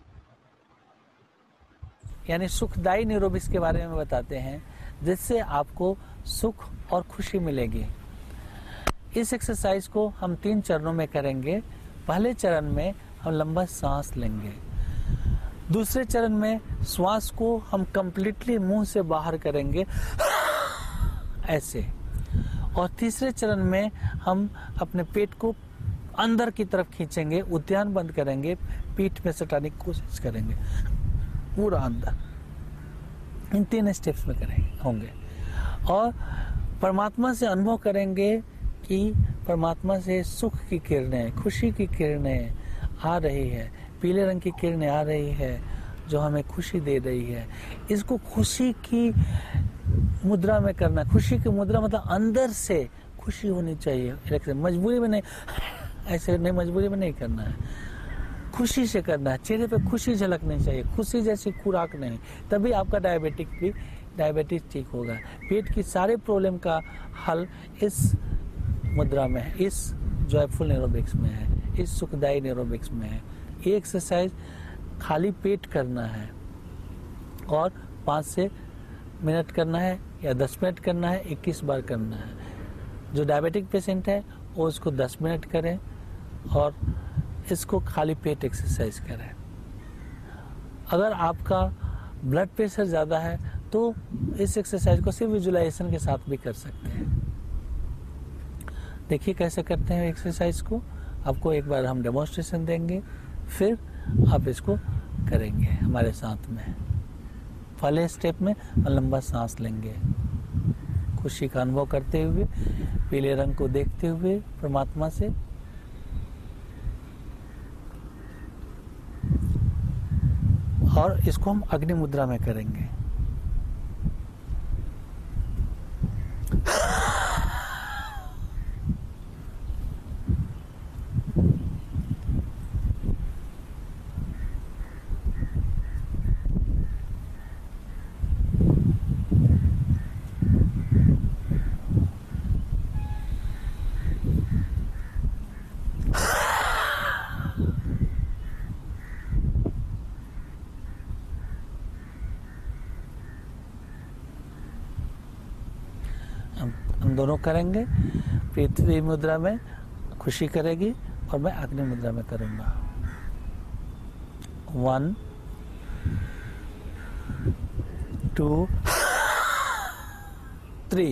यानी सुखदायी न्यूरोबिक्स के बारे में बताते हैं, जिससे आपको सुख और खुशी मिलेगी। इस एक्सरसाइज को हम 3 चरणों में करेंगे। पहले चरण में हम लंबा सांस लेंगे, दूसरे चरण में श्वास को हम कंप्लीटली मुंह से बाहर करेंगे ऐसे, और तीसरे चरण में हम अपने पेट को अंदर की तरफ खींचेंगे, उद्यान बंद करेंगे, पीठ में सटाने की कोशिश करेंगे पूरा अंदर। इन 3 स्टेप्स में करेंगे होंगे, और परमात्मा से अनुभव करेंगे कि परमात्मा से सुख की किरणें, खुशी की किरणें आ रही है, पीले रंग की किरणें आ रही है जो हमें खुशी दे रही है। इसको खुशी की मुद्रा में करना। खुशी की मुद्रा मतलब अंदर से खुशी होनी चाहिए, मजबूरी में नहीं, ऐसे नहीं, मजबूरी में नहीं करना है, खुशी से करना है। चेहरे पे खुशी झलकनी चाहिए, खुशी जैसी खुराक नहीं, तभी आपका डायबिटीज ठीक होगा। पेट की सारे प्रॉब्लम का हल इस मुद्रा में है, इस जॉयफुल न्यूरोबिक्स में है, इस सुखदायी न्यूरोबिक्स में है। ये एक्सरसाइज खाली पेट करना है और 5 से मिनट करना है या 10 मिनट करना है, 21 बार करना है। जो डायबिटिक पेशेंट है वो इसको 10 मिनट करें और इसको खाली पेट एक्सरसाइज करें। अगर आपका ब्लड प्रेशर ज़्यादा है तो इस एक्सरसाइज को सिर्फ विजुअलाइजेशन के साथ भी कर सकते हैं। देखिए कैसे करते हैं एक्सरसाइज को। आपको एक बार हम डेमोन्स्ट्रेशन देंगे, फिर आप इसको करेंगे हमारे साथ में। पहले स्टेप में लंबा सांस लेंगे, खुशी का अनुभव करते हुए, पीले रंग को देखते हुए परमात्मा से। और इसको हम अग्नि मुद्रा में करेंगे। हम दोनों करेंगे। पृथ्वी मुद्रा में खुशी करेगी और मैं अग्नि मुद्रा में करूंगा। 1 2 3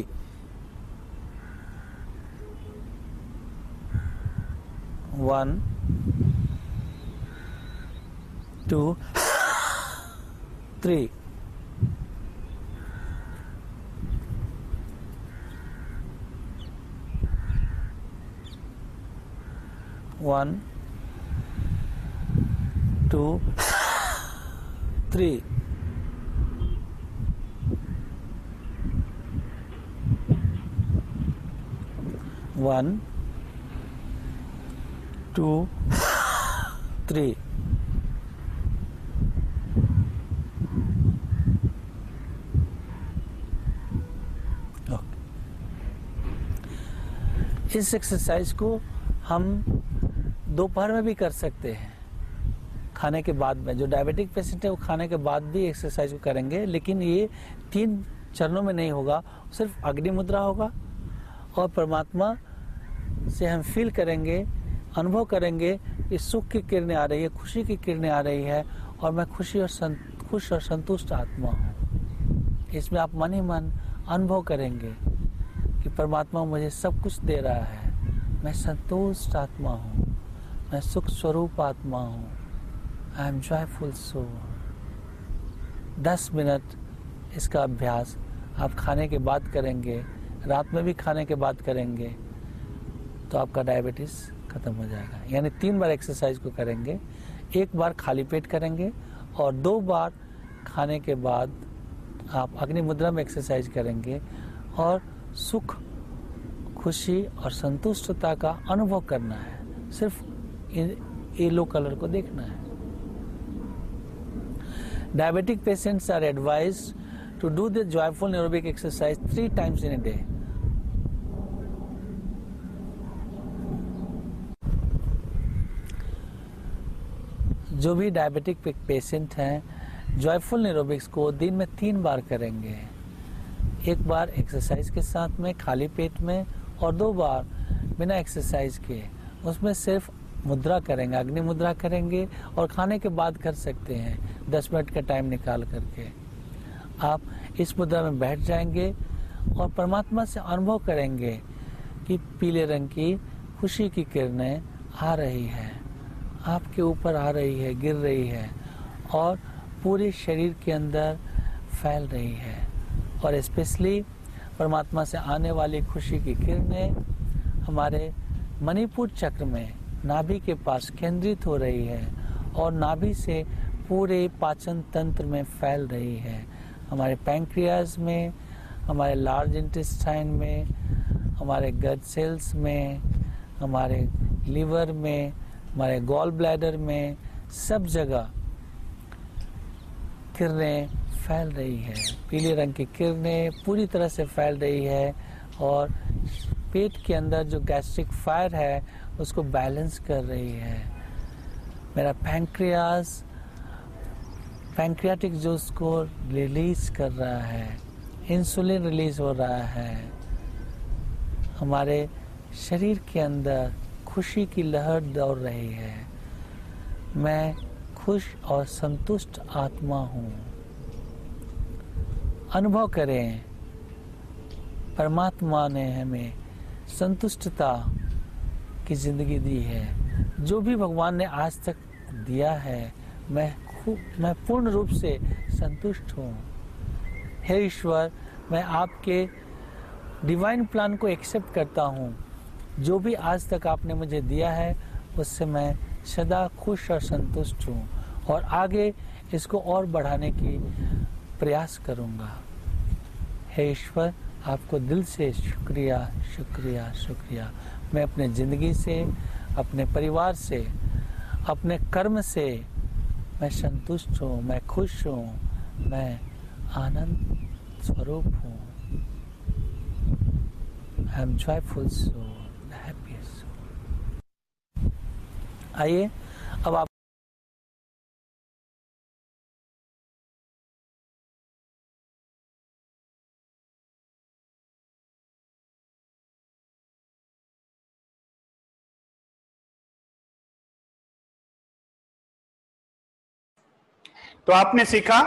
1 2 3 1 2 3 1 2 3 इस एक्सरसाइज को हम दोपहर में भी कर सकते हैं। खाने के बाद में। जो डायबिटिक पेशेंट है वो खाने के बाद भी एक्सरसाइज को करेंगे, लेकिन ये 3 चरणों में नहीं होगा, सिर्फ अग्नि मुद्रा होगा और परमात्मा से हम फील करेंगे, अनुभव करेंगे कि सुख की किरणें आ रही है, खुशी की किरणें आ रही है और मैं खुश और संतुष्ट आत्मा हूँ। इसमें आप मन ही मन अनुभव करेंगे कि परमात्मा मुझे सब कुछ दे रहा है, मैं संतुष्ट आत्मा हूँ, मैं सुख स्वरूप आत्मा हूँ, I am joyful soul. 10 minute इसका अभ्यास आप खाने के बाद करेंगे, रात में भी खाने के बाद करेंगे, तो आपका डायबिटीज खत्म हो जाएगा। यानी 3 बार एक्सरसाइज को करेंगे, 1 बार खाली पेट करेंगे और 2 बार खाने के बाद आप अग्नि मुद्रा में एक्सरसाइज करेंगे और सुख, खुशी और संतुष्टता का अनुभव करना है। सिर्फ येलो कलर को देखना है। Diabetic patients are advised to do the joyful aerobic exercise 3 times in a day. जो भी डायबिटिक पेशेंट हैं, जॉयफुल एरोबिक्स को दिन में 3 बार करेंगे। 1 बार एक्सरसाइज के साथ में खाली पेट में और 2 बार बिना एक्सरसाइज के। उसमें सिर्फ मुद्रा करेंगे, अग्नि मुद्रा करेंगे और खाने के बाद कर सकते हैं 10 मिनट का टाइम निकाल करके। आप इस मुद्रा में बैठ जाएंगे और परमात्मा से अनुभव करेंगे कि पीले रंग की खुशी की किरणें आ रही है, आपके ऊपर आ रही है, गिर रही है और पूरे शरीर के अंदर फैल रही है। और स्पेशली परमात्मा से आने वाली खुशी की किरणें हमारे मणिपुर चक्र में नाभि के पास केंद्रित हो रही है और नाभि से पूरे पाचन तंत्र में फैल रही है। हमारे पैंक्रियाज में, हमारे लार्ज इंटेस्टाइन में, हमारे गट सेल्स में, हमारे लीवर में, हमारे गॉल ब्लैडर में, सब जगह किरणें फैल रही है। पीले रंग की किरणें पूरी तरह से फैल रही है और पेट के अंदर जो गैस्ट्रिक फायर है उसको बैलेंस कर रही है। मेरा पैंक्रियाटिक जूस को रिलीज कर रहा है, इंसुलिन रिलीज हो रहा है। हमारे शरीर के अंदर खुशी की लहर दौड़ रही है। मैं खुश और संतुष्ट आत्मा हूँ। अनुभव करें, परमात्मा ने हमें संतुष्टता की जिंदगी दी है। जो भी भगवान ने आज तक दिया है, मैं पूर्ण रूप से संतुष्ट हूँ। हे ईश्वर, मैं आपके डिवाइन प्लान को एक्सेप्ट करता हूँ। जो भी आज तक आपने मुझे दिया है उससे मैं सदा खुश और संतुष्ट हूँ और आगे इसको और बढ़ाने की प्रयास करूँगा। हे ईश्वर, आपको दिल से शुक्रिया, शुक्रिया, शुक्रिया। मैं अपने ज़िंदगी से, अपने परिवार से, अपने कर्म से मैं संतुष्ट हूँ, मैं खुश हूँ, मैं आनंद स्वरूप हूँ। I am joyful soul, happiest soul. आइए अब आप तो आपने सीखा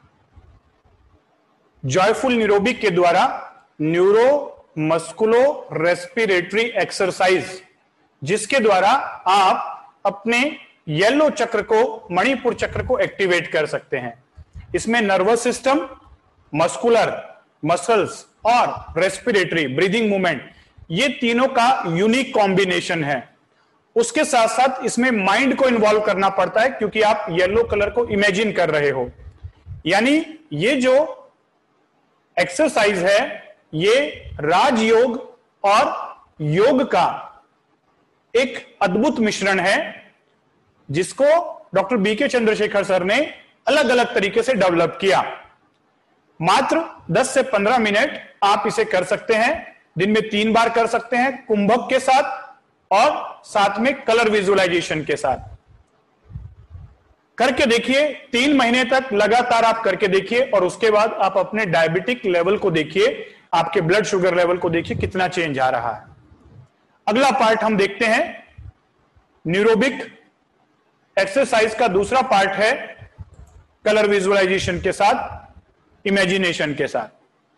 जॉयफुल न्यूरोबिक के द्वारा न्यूरो मस्कुलो रेस्पिरेटरी एक्सरसाइज, जिसके द्वारा आप अपने येलो चक्र को, मणिपुर चक्र को एक्टिवेट कर सकते हैं। इसमें नर्वस सिस्टम, मस्कुलर, मसल्स और रेस्पिरेटरी, ब्रीदिंग मूवमेंट, ये तीनों का यूनिक कॉम्बिनेशन है। उसके साथ साथ इसमें माइंड को इन्वॉल्व करना पड़ता है, क्योंकि आप येलो कलर को इमेजिन कर रहे हो। यानी ये जो एक्सरसाइज है, ये राजयोग और योग का एक अद्भुत मिश्रण है, जिसको डॉक्टर बीके चंद्रशेखर सर ने अलग अलग तरीके से डेवलप किया। मात्र 10 से 15 मिनट आप इसे कर सकते हैं। दिन में 3 बार कर सकते हैं, कुंभक के साथ और साथ में कलर विजुअलाइजेशन के साथ। करके देखिए, 3 महीने तक लगातार आप करके देखिए और उसके बाद आप अपने डायबिटिक लेवल को देखिए, आपके ब्लड शुगर लेवल को देखिए कितना चेंज आ रहा है। अगला पार्ट हम देखते हैं, न्यूरोबिक एक्सरसाइज का दूसरा पार्ट है कलर विजुअलाइजेशन के साथ, इमेजिनेशन के साथ।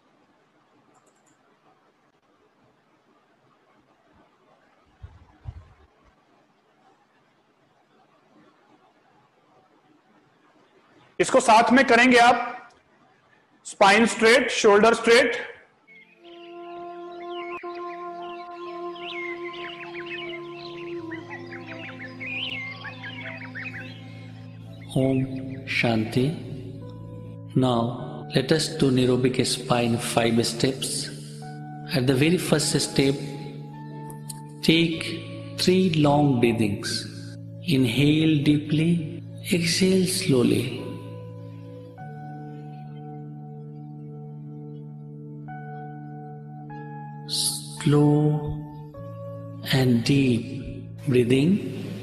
इसको साथ में करेंगे आप, spine straight, shoulder straight, Om Shanti. Now let us do Nirobic spine 5 steps. At the very first step, take 3 long breathings. Inhale deeply, exhale slowly. Slow and deep breathing.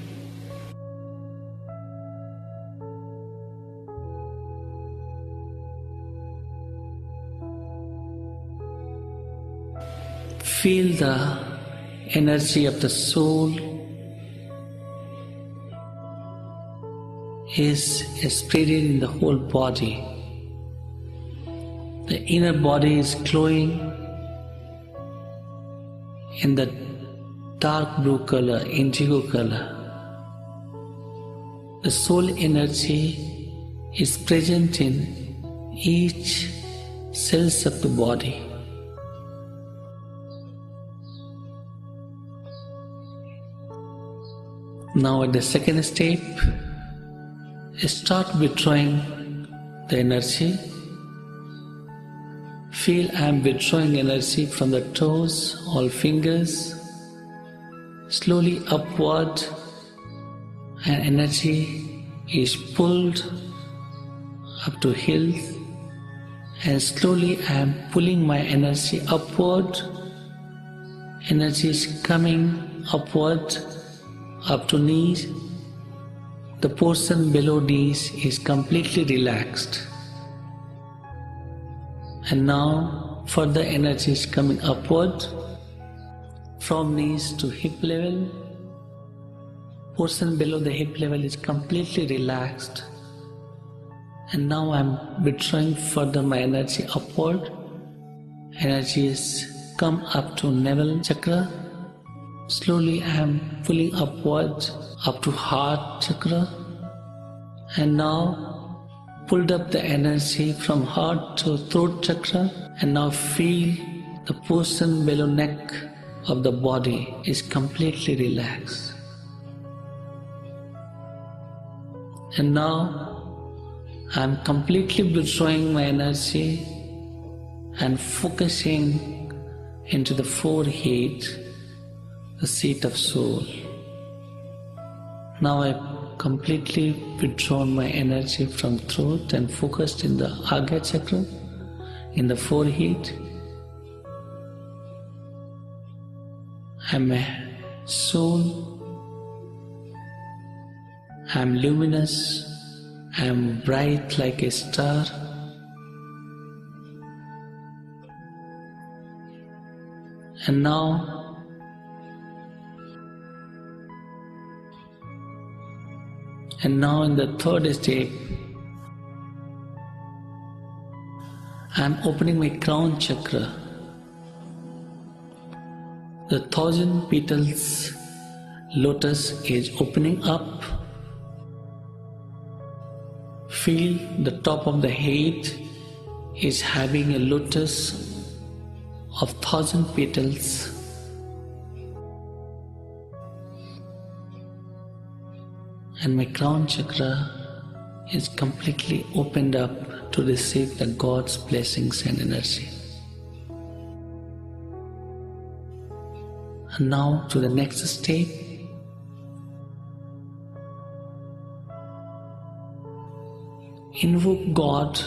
Feel the energy of the soul is spreading in the whole body. The inner body is glowing in the dark blue color, indigo color. The soul energy is present in each cells of the body. Now at the second step, start withdrawing the energy. Feel I am withdrawing energy from the toes, all fingers, slowly upward, and energy is pulled up to heels, and slowly I am pulling my energy upward. Energy is coming upward up to knees. The portion below knees is completely relaxed. And now further energy is coming upward from knees to hip level. Portion below the hip level is completely relaxed. And now I am withdrawing further my energy upward. Energy has come up to navel chakra. Slowly I am pulling upwards up to heart chakra, and now pulled up the energy from heart to throat chakra, and now feel the portion below neck of the body is completely relaxed. And now I am completely withdrawing my energy and focusing into the forehead, the seat of soul. Now I completely withdrawn my energy from throat and focused in the Agya chakra, in the forehead. I am a soul. I am luminous. I am bright like a star. And now in the third step, I am opening my crown chakra. The 1,000 petals lotus is opening up. Feel the top of the head is having a lotus of 1,000 petals. And my crown chakra is completely opened up to receive the God's blessings and energy. And now to the next step. Invoke God.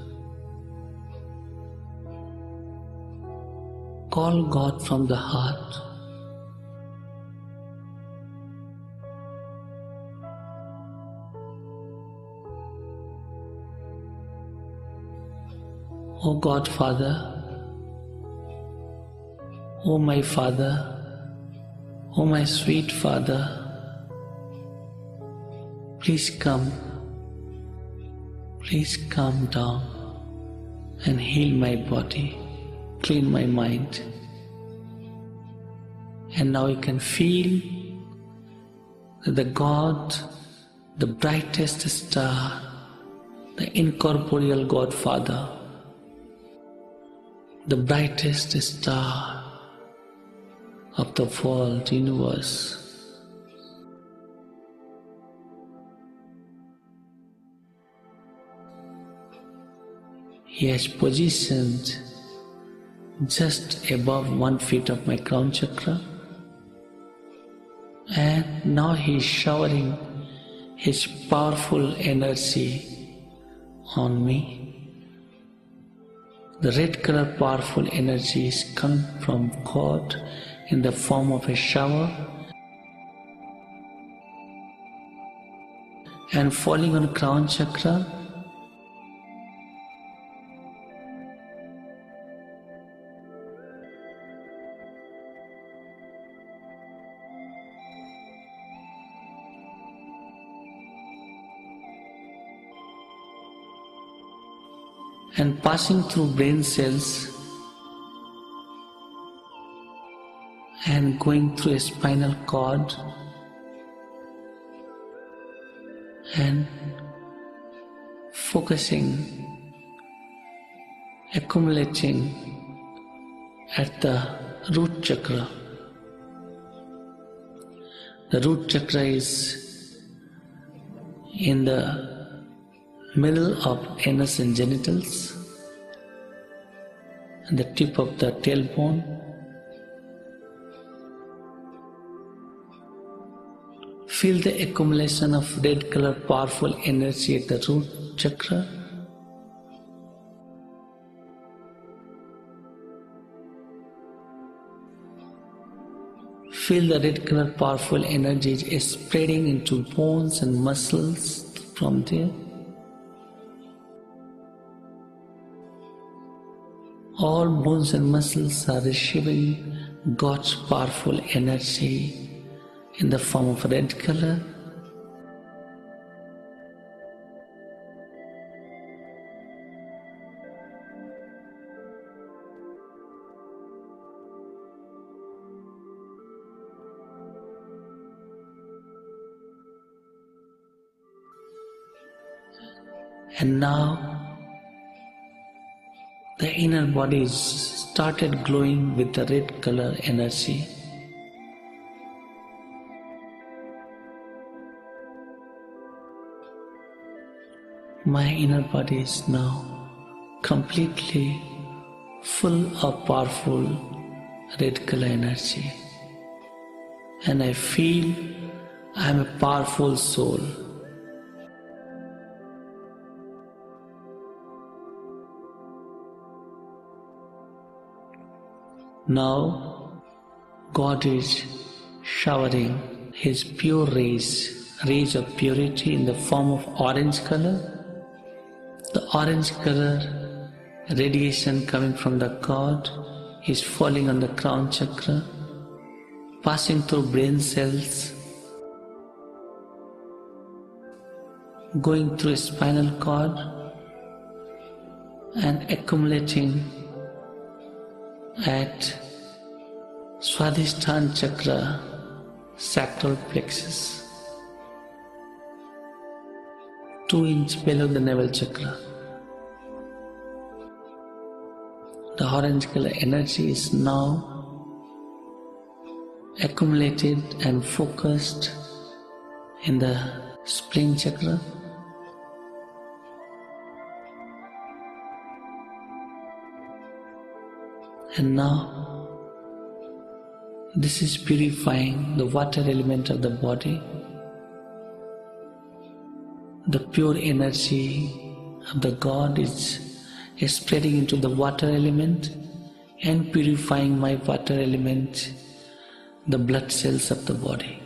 Call God from the heart. O Godfather, O my Father, O my sweet Father, please come down and heal my body, clean my mind. And now you can feel that the God, the brightest star, the incorporeal Godfather, the brightest star of the world, universe, He has positioned just above 1 foot of my crown chakra, and now He is showering His powerful energy on me. The red color powerful energy is come from God in the form of a shower and falling on crown chakra. And passing through brain cells and going through a spinal cord and focusing, accumulating at the root chakra. The root chakra is in the middle of anus and genitals and the tip of the tailbone. Feel the accumulation of red color powerful energy at the root chakra. Feel the red color powerful energy is spreading into bones and muscles from there. All bones and muscles are receiving God's powerful energy in the form of red color. And now the inner body started glowing with the red color energy. My inner body is now completely full of powerful red color energy. And I feel I am a powerful soul. Now, God is showering His pure rays of purity in the form of orange color. The orange color radiation coming from the God is falling on the crown chakra, passing through brain cells, going through spinal cord, and accumulating at Swadhisthana chakra, sacral plexus, 2 inches below the navel chakra. The orange color energy is now accumulated and focused in the spleen chakra. And now, this is purifying the water element of the body. The pure energy of the God is spreading into the water element and purifying my water element, the blood cells of the body.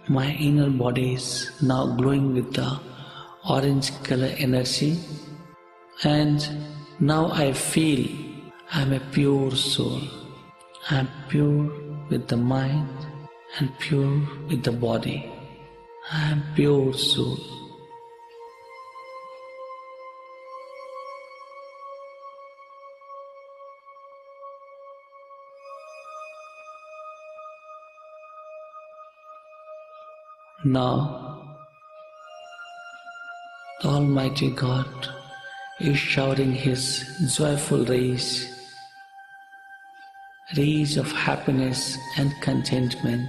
My inner body is now glowing with the orange color energy, and now I feel I am a pure soul. I am pure with the mind and pure with the body. I am pure soul. Now, the Almighty God is showering His joyful rays of happiness and contentment.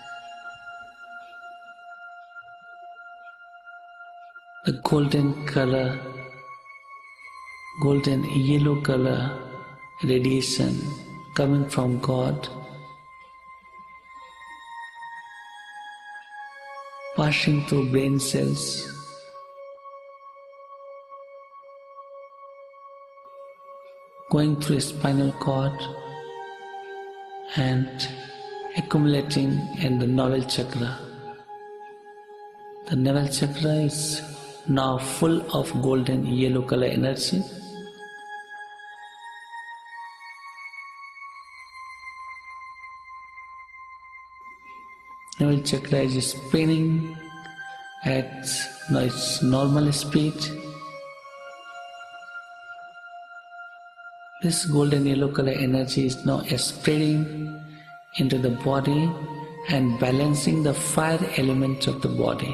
The golden yellow color radiation coming from God, passing through brain cells, going through spinal cord and accumulating in the navel chakra. The navel chakra is now full of golden yellow color energy. Navel chakra is spinning at its normal speed. This golden yellow color energy is now spreading into the body and balancing the fire element of the body.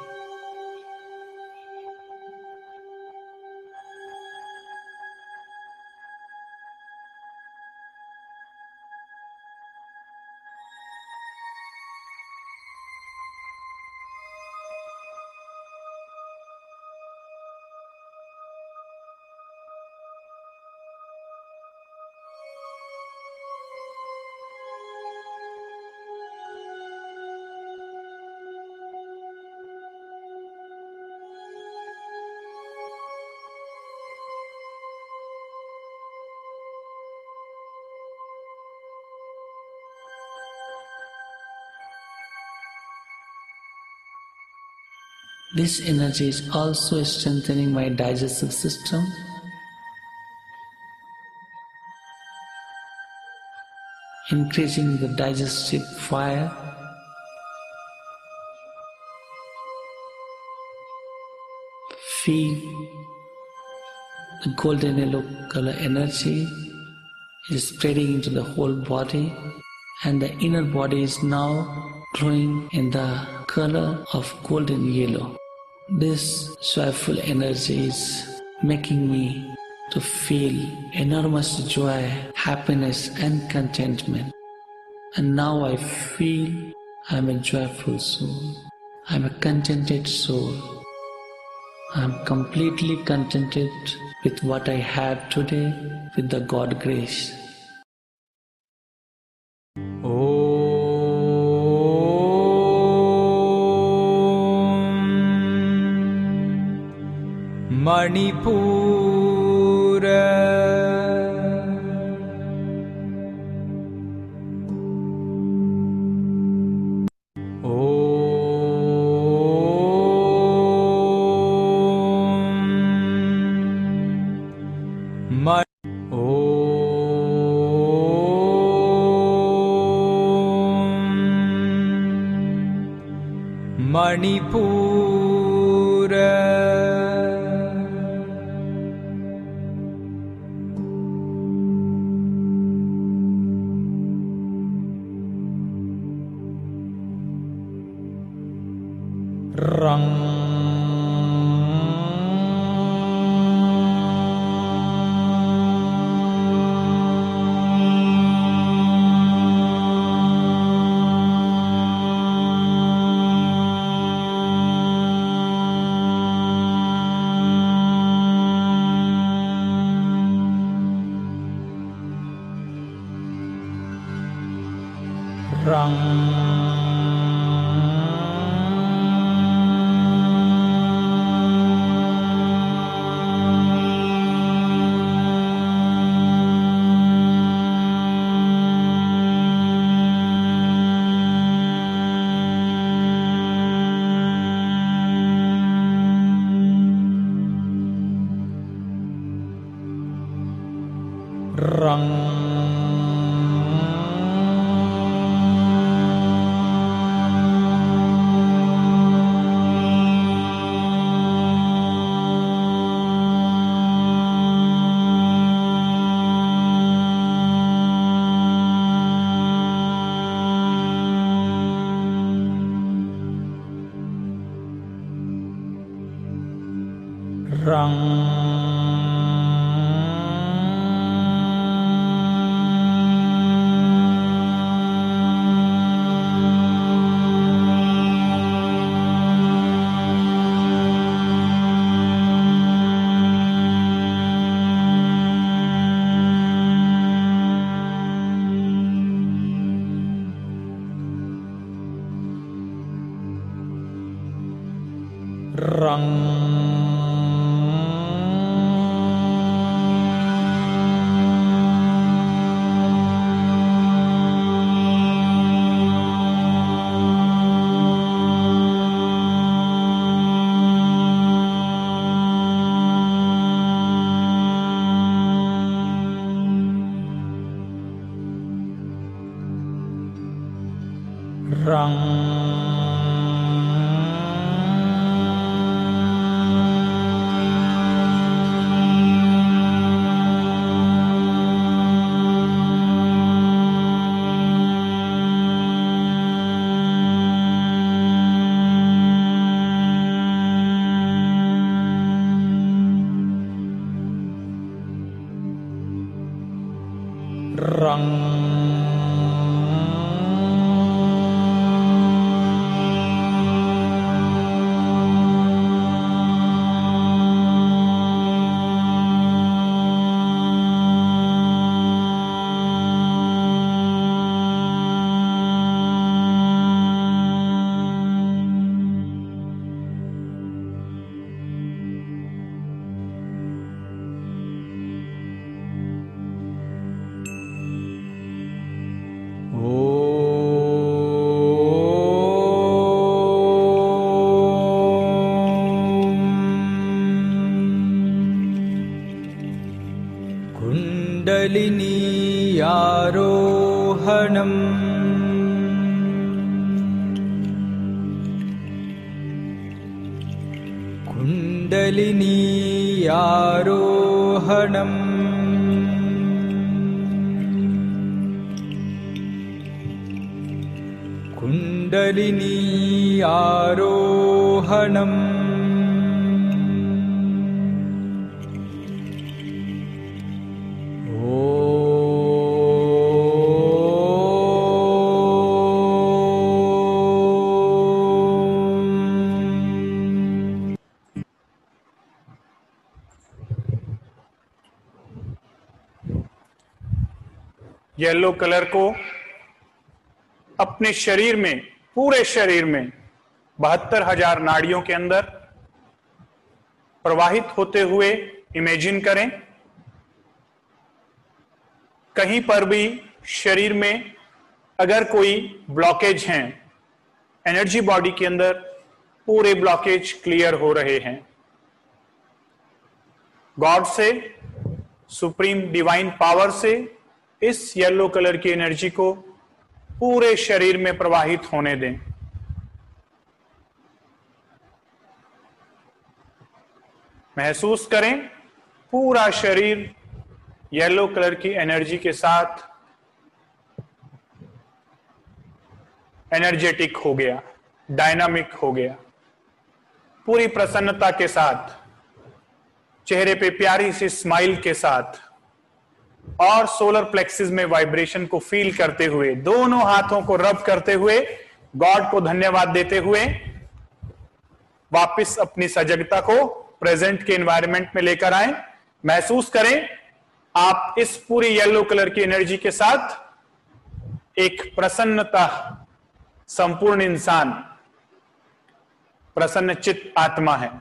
This energy is also strengthening my digestive system, increasing the digestive fire, feel the golden yellow color energy is spreading into the whole body, and the inner body is now glowing in the color of golden yellow. This joyful energy is making me to feel enormous joy, happiness and contentment. And now I feel I am a joyful soul. I am a contented soul. I am completely contented with what I have today with the God grace. Manipur Manipur Rang yellow colour को अपने शरीर में, पूरे शरीर में 72,000 नाड़ियों के अंदर प्रवाहित होते हुए इमेजिन करें। कहीं पर भी शरीर में अगर कोई ब्लॉकेज हैं, एनर्जी बॉडी के अंदर पूरे ब्लॉकेज क्लियर हो रहे हैं। गॉड से, सुप्रीम डिवाइन पावर से इस येलो कलर की एनर्जी को पूरे शरीर में प्रवाहित होने दें। महसूस करें पूरा शरीर येलो कलर की एनर्जी के साथ एनर्जेटिक हो गया, डायनामिक हो गया। पूरी प्रसन्नता के साथ, चेहरे पे प्यारी सी स्माइल के साथ और सोलर प्लेक्सिस में वाइब्रेशन को फील करते हुए, दोनों हाथों को रब करते हुए, गॉड को धन्यवाद देते हुए वापस अपनी सजगता को प्रेजेंट के एनवायरनमेंट में लेकर आए। महसूस करें आप इस पूरी येलो कलर की एनर्जी के साथ एक प्रसन्नता, संपूर्ण इंसान, प्रसन्न चित्त आत्मा है।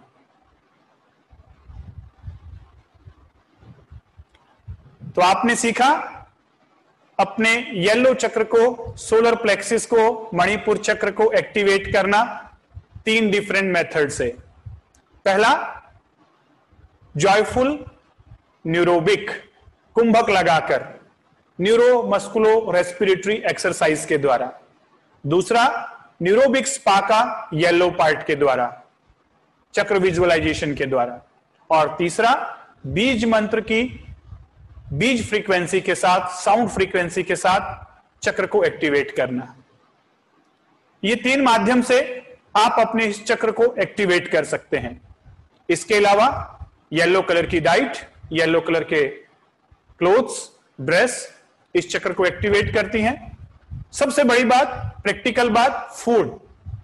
तो आपने सीखा अपने येलो चक्र को, सोलर प्लेक्सिस को, मणिपुर चक्र को एक्टिवेट करना 3 डिफरेंट मेथड से। पहला, जॉयफुल न्यूरोबिक कुंभक लगाकर, न्यूरो मस्कुलो रेस्पिरेटरी एक्सरसाइज के द्वारा। दूसरा न्यूरोबिक स्पा का येलो पार्ट के द्वारा, चक्र विजुअलाइजेशन के द्वारा। और तीसरा बीज मंत्र की बीज फ्रीक्वेंसी के साथ, साउंड फ्रीक्वेंसी के साथ चक्र को एक्टिवेट करना। ये 3 माध्यम से आप अपने इस चक्र को एक्टिवेट कर सकते हैं। इसके अलावा येलो कलर की डाइट, येलो कलर के क्लोथ्स, ड्रेस इस चक्र को एक्टिवेट करती हैं। सबसे बड़ी बात, प्रैक्टिकल बात, फूड।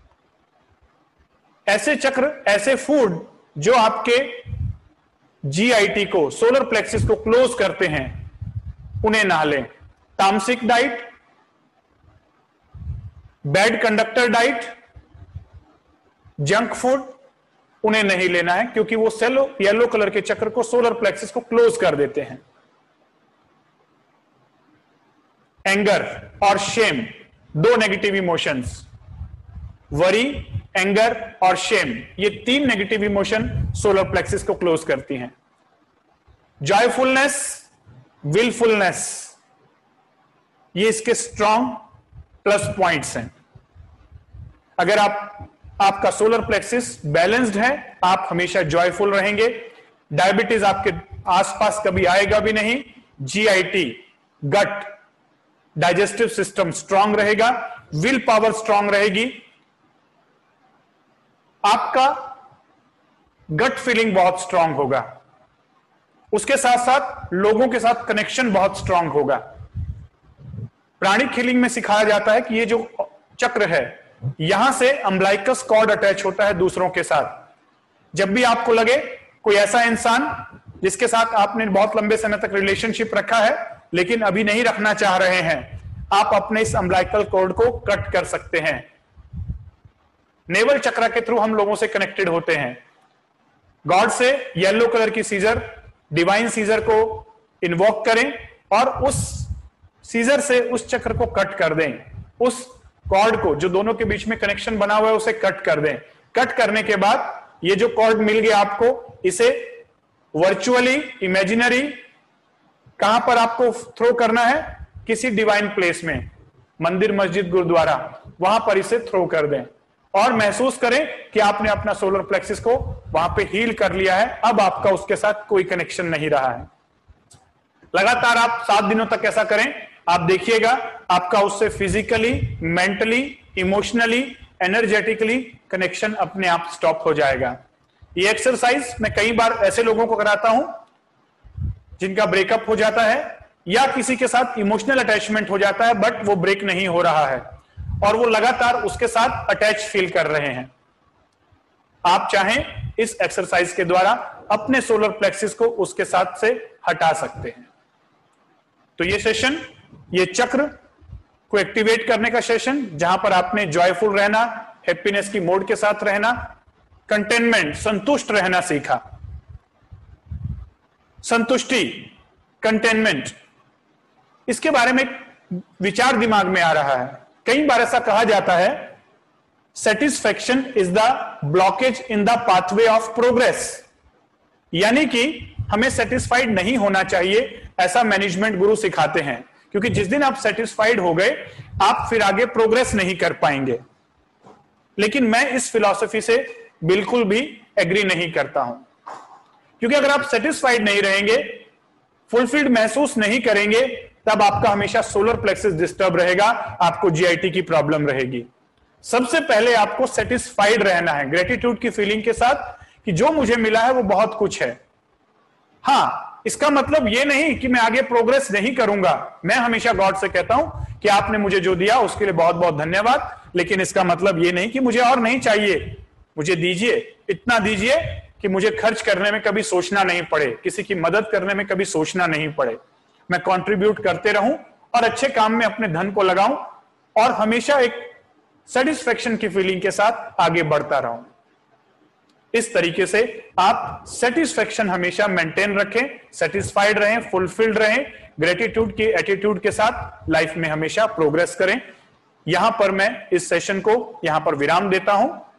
ऐसे चक्र, ऐसे फूड जो आपके जीआईटी को, सोलर प्लेक्सिस को क्लोज करते हैं, उन्हें ना लें। तामसिक diet, bad conductor diet, junk food, उन्हें नहीं लेना है, क्योंकि वो येलो कलर के चक्र को, सोलर प्लेक्सिस को क्लोज कर देते हैं। एंगर और shame, 2 negative emotions, worry, anger और शेम, ये 3 नेगेटिव इमोशन सोलर प्लेक्सिस को क्लोज करती हैं। जॉयफुलनेस, विलफुलनेस, ये इसके स्ट्रॉन्ग प्लस पॉइंट्स हैं। अगर आपका सोलर प्लेक्सिस बैलेंस्ड है, आप हमेशा जॉयफुल रहेंगे, डायबिटीज आपके आसपास कभी आएगा भी नहीं, GIT, gut, digestive system strong रहेगा, विल पावर स्ट्रांग रहेगी, आपका गट फीलिंग बहुत स्ट्रांग होगा, उसके साथ साथ लोगों के साथ कनेक्शन बहुत स्ट्रांग होगा। प्राणिक हीलिंग में सिखाया जाता है कि ये जो चक्र है, यहां से अम्बलाइकस कॉर्ड अटैच होता है दूसरों के साथ। जब भी आपको लगे कोई ऐसा इंसान जिसके साथ आपने बहुत लंबे समय तक रिलेशनशिप रखा है लेकिन अभी नहीं रखना चाह रहे हैं, आप अपने इस अम्बलाइकल कॉर्ड को कट कर सकते हैं। नेवल चक्र के थ्रू हम लोगों से कनेक्टेड होते हैं। गॉड से येलो कलर की सीजर, डिवाइन सीजर को इन्वोक करें और उस सीजर से उस चक्र को कट कर दें। उस कॉर्ड को, जो दोनों के बीच में कनेक्शन बना हुआ है, उसे कट कर दें। कट करने के बाद ये जो कॉर्ड मिल गया आपको, इसे वर्चुअली, इमेजिनरी, कहां पर आपको थ्रो करना है, किसी डिवाइन प्लेस में, मंदिर, मस्जिद, गुरुद्वारा, वहां पर इसे थ्रो कर दें और महसूस करें कि आपने अपना सोलर प्लेक्सिस को वहां पे हील कर लिया है। अब आपका उसके साथ कोई कनेक्शन नहीं रहा है। लगातार आप 7 दिनों तक ऐसा करें, आप देखिएगा आपका उससे physically, mentally, emotionally, energetically connection अपने आप स्टॉप हो जाएगा। ये एक्सरसाइज मैं कई बार ऐसे लोगों को कराता हूं जिनका ब्रेकअप हो जाता है या किसी के साथ इमोशनल अटैचमेंट हो जाता है, बट वो ब्रेक नहीं हो रहा है और वो लगातार उसके साथ अटैच फील कर रहे हैं। आप चाहें इस एक्सरसाइज के द्वारा अपने सोलर प्लेक्सिस को उसके साथ से हटा सकते हैं। तो ये सेशन, ये चक्र को एक्टिवेट करने का सेशन, जहां पर आपने जॉयफुल रहना, हैप्पीनेस की मोड के साथ रहना, कंटेनमेंट, संतुष्ट रहना सीखा। संतुष्टि, कंटेनमेंट, इसके बारे में विचार दिमाग में आ रहा है। कई बार ऐसा कहा जाता है, satisfaction is the blockage in the pathway of progress, यानी कि हमें सेटिस्फाइड नहीं होना चाहिए, ऐसा मैनेजमेंट गुरु सिखाते हैं, क्योंकि जिस दिन आप सेटिस्फाइड हो गए, आप फिर आगे प्रोग्रेस नहीं कर पाएंगे। लेकिन मैं इस फिलॉसफी से बिल्कुल भी एग्री नहीं करता हूं, क्योंकि अगर आप सेटिस्फाइड नहीं रहेंगे, फुलफिल्ड महसूस नहीं करेंगे, तब आपका हमेशा सोलर प्लेक्सिस डिस्टर्ब रहेगा, आपको जीआईटी की प्रॉब्लम रहेगी। सबसे पहले आपको सेटिस्फाइड रहना है, ग्रेटिट्यूड की फीलिंग के साथ कि जो मुझे मिला है वो बहुत कुछ है। हां, इसका मतलब ये नहीं कि मैं आगे प्रोग्रेस नहीं करूंगा। मैं हमेशा गॉड से कहता हूं कि आपने मुझे जो दिया उसके लिए बहुत बहुत धन्यवाद, लेकिन इसका मतलब ये नहीं कि मुझे और नहीं चाहिए। मुझे दीजिए, इतना दीजिए कि मुझे खर्च करने में कभी सोचना नहीं पड़े, किसी की मदद करने में कभी सोचना नहीं पड़े। मैं कंट्रीब्यूट करते रहूं और अच्छे काम में अपने धन को लगाऊं और हमेशा एक सेटिस्फेक्शन की फीलिंग के साथ आगे बढ़ता रहूं। इस तरीके से आप सेटिस्फेक्शन हमेशा मेंटेन रखें, सेटिस्फाइड रहें, फुलफिल्ड रहें, ग्रेटिट्यूड की एटीट्यूड के साथ लाइफ में हमेशा प्रोग्रेस करें। यहां पर मैं इस सेशन को यहां पर विराम देता हूं।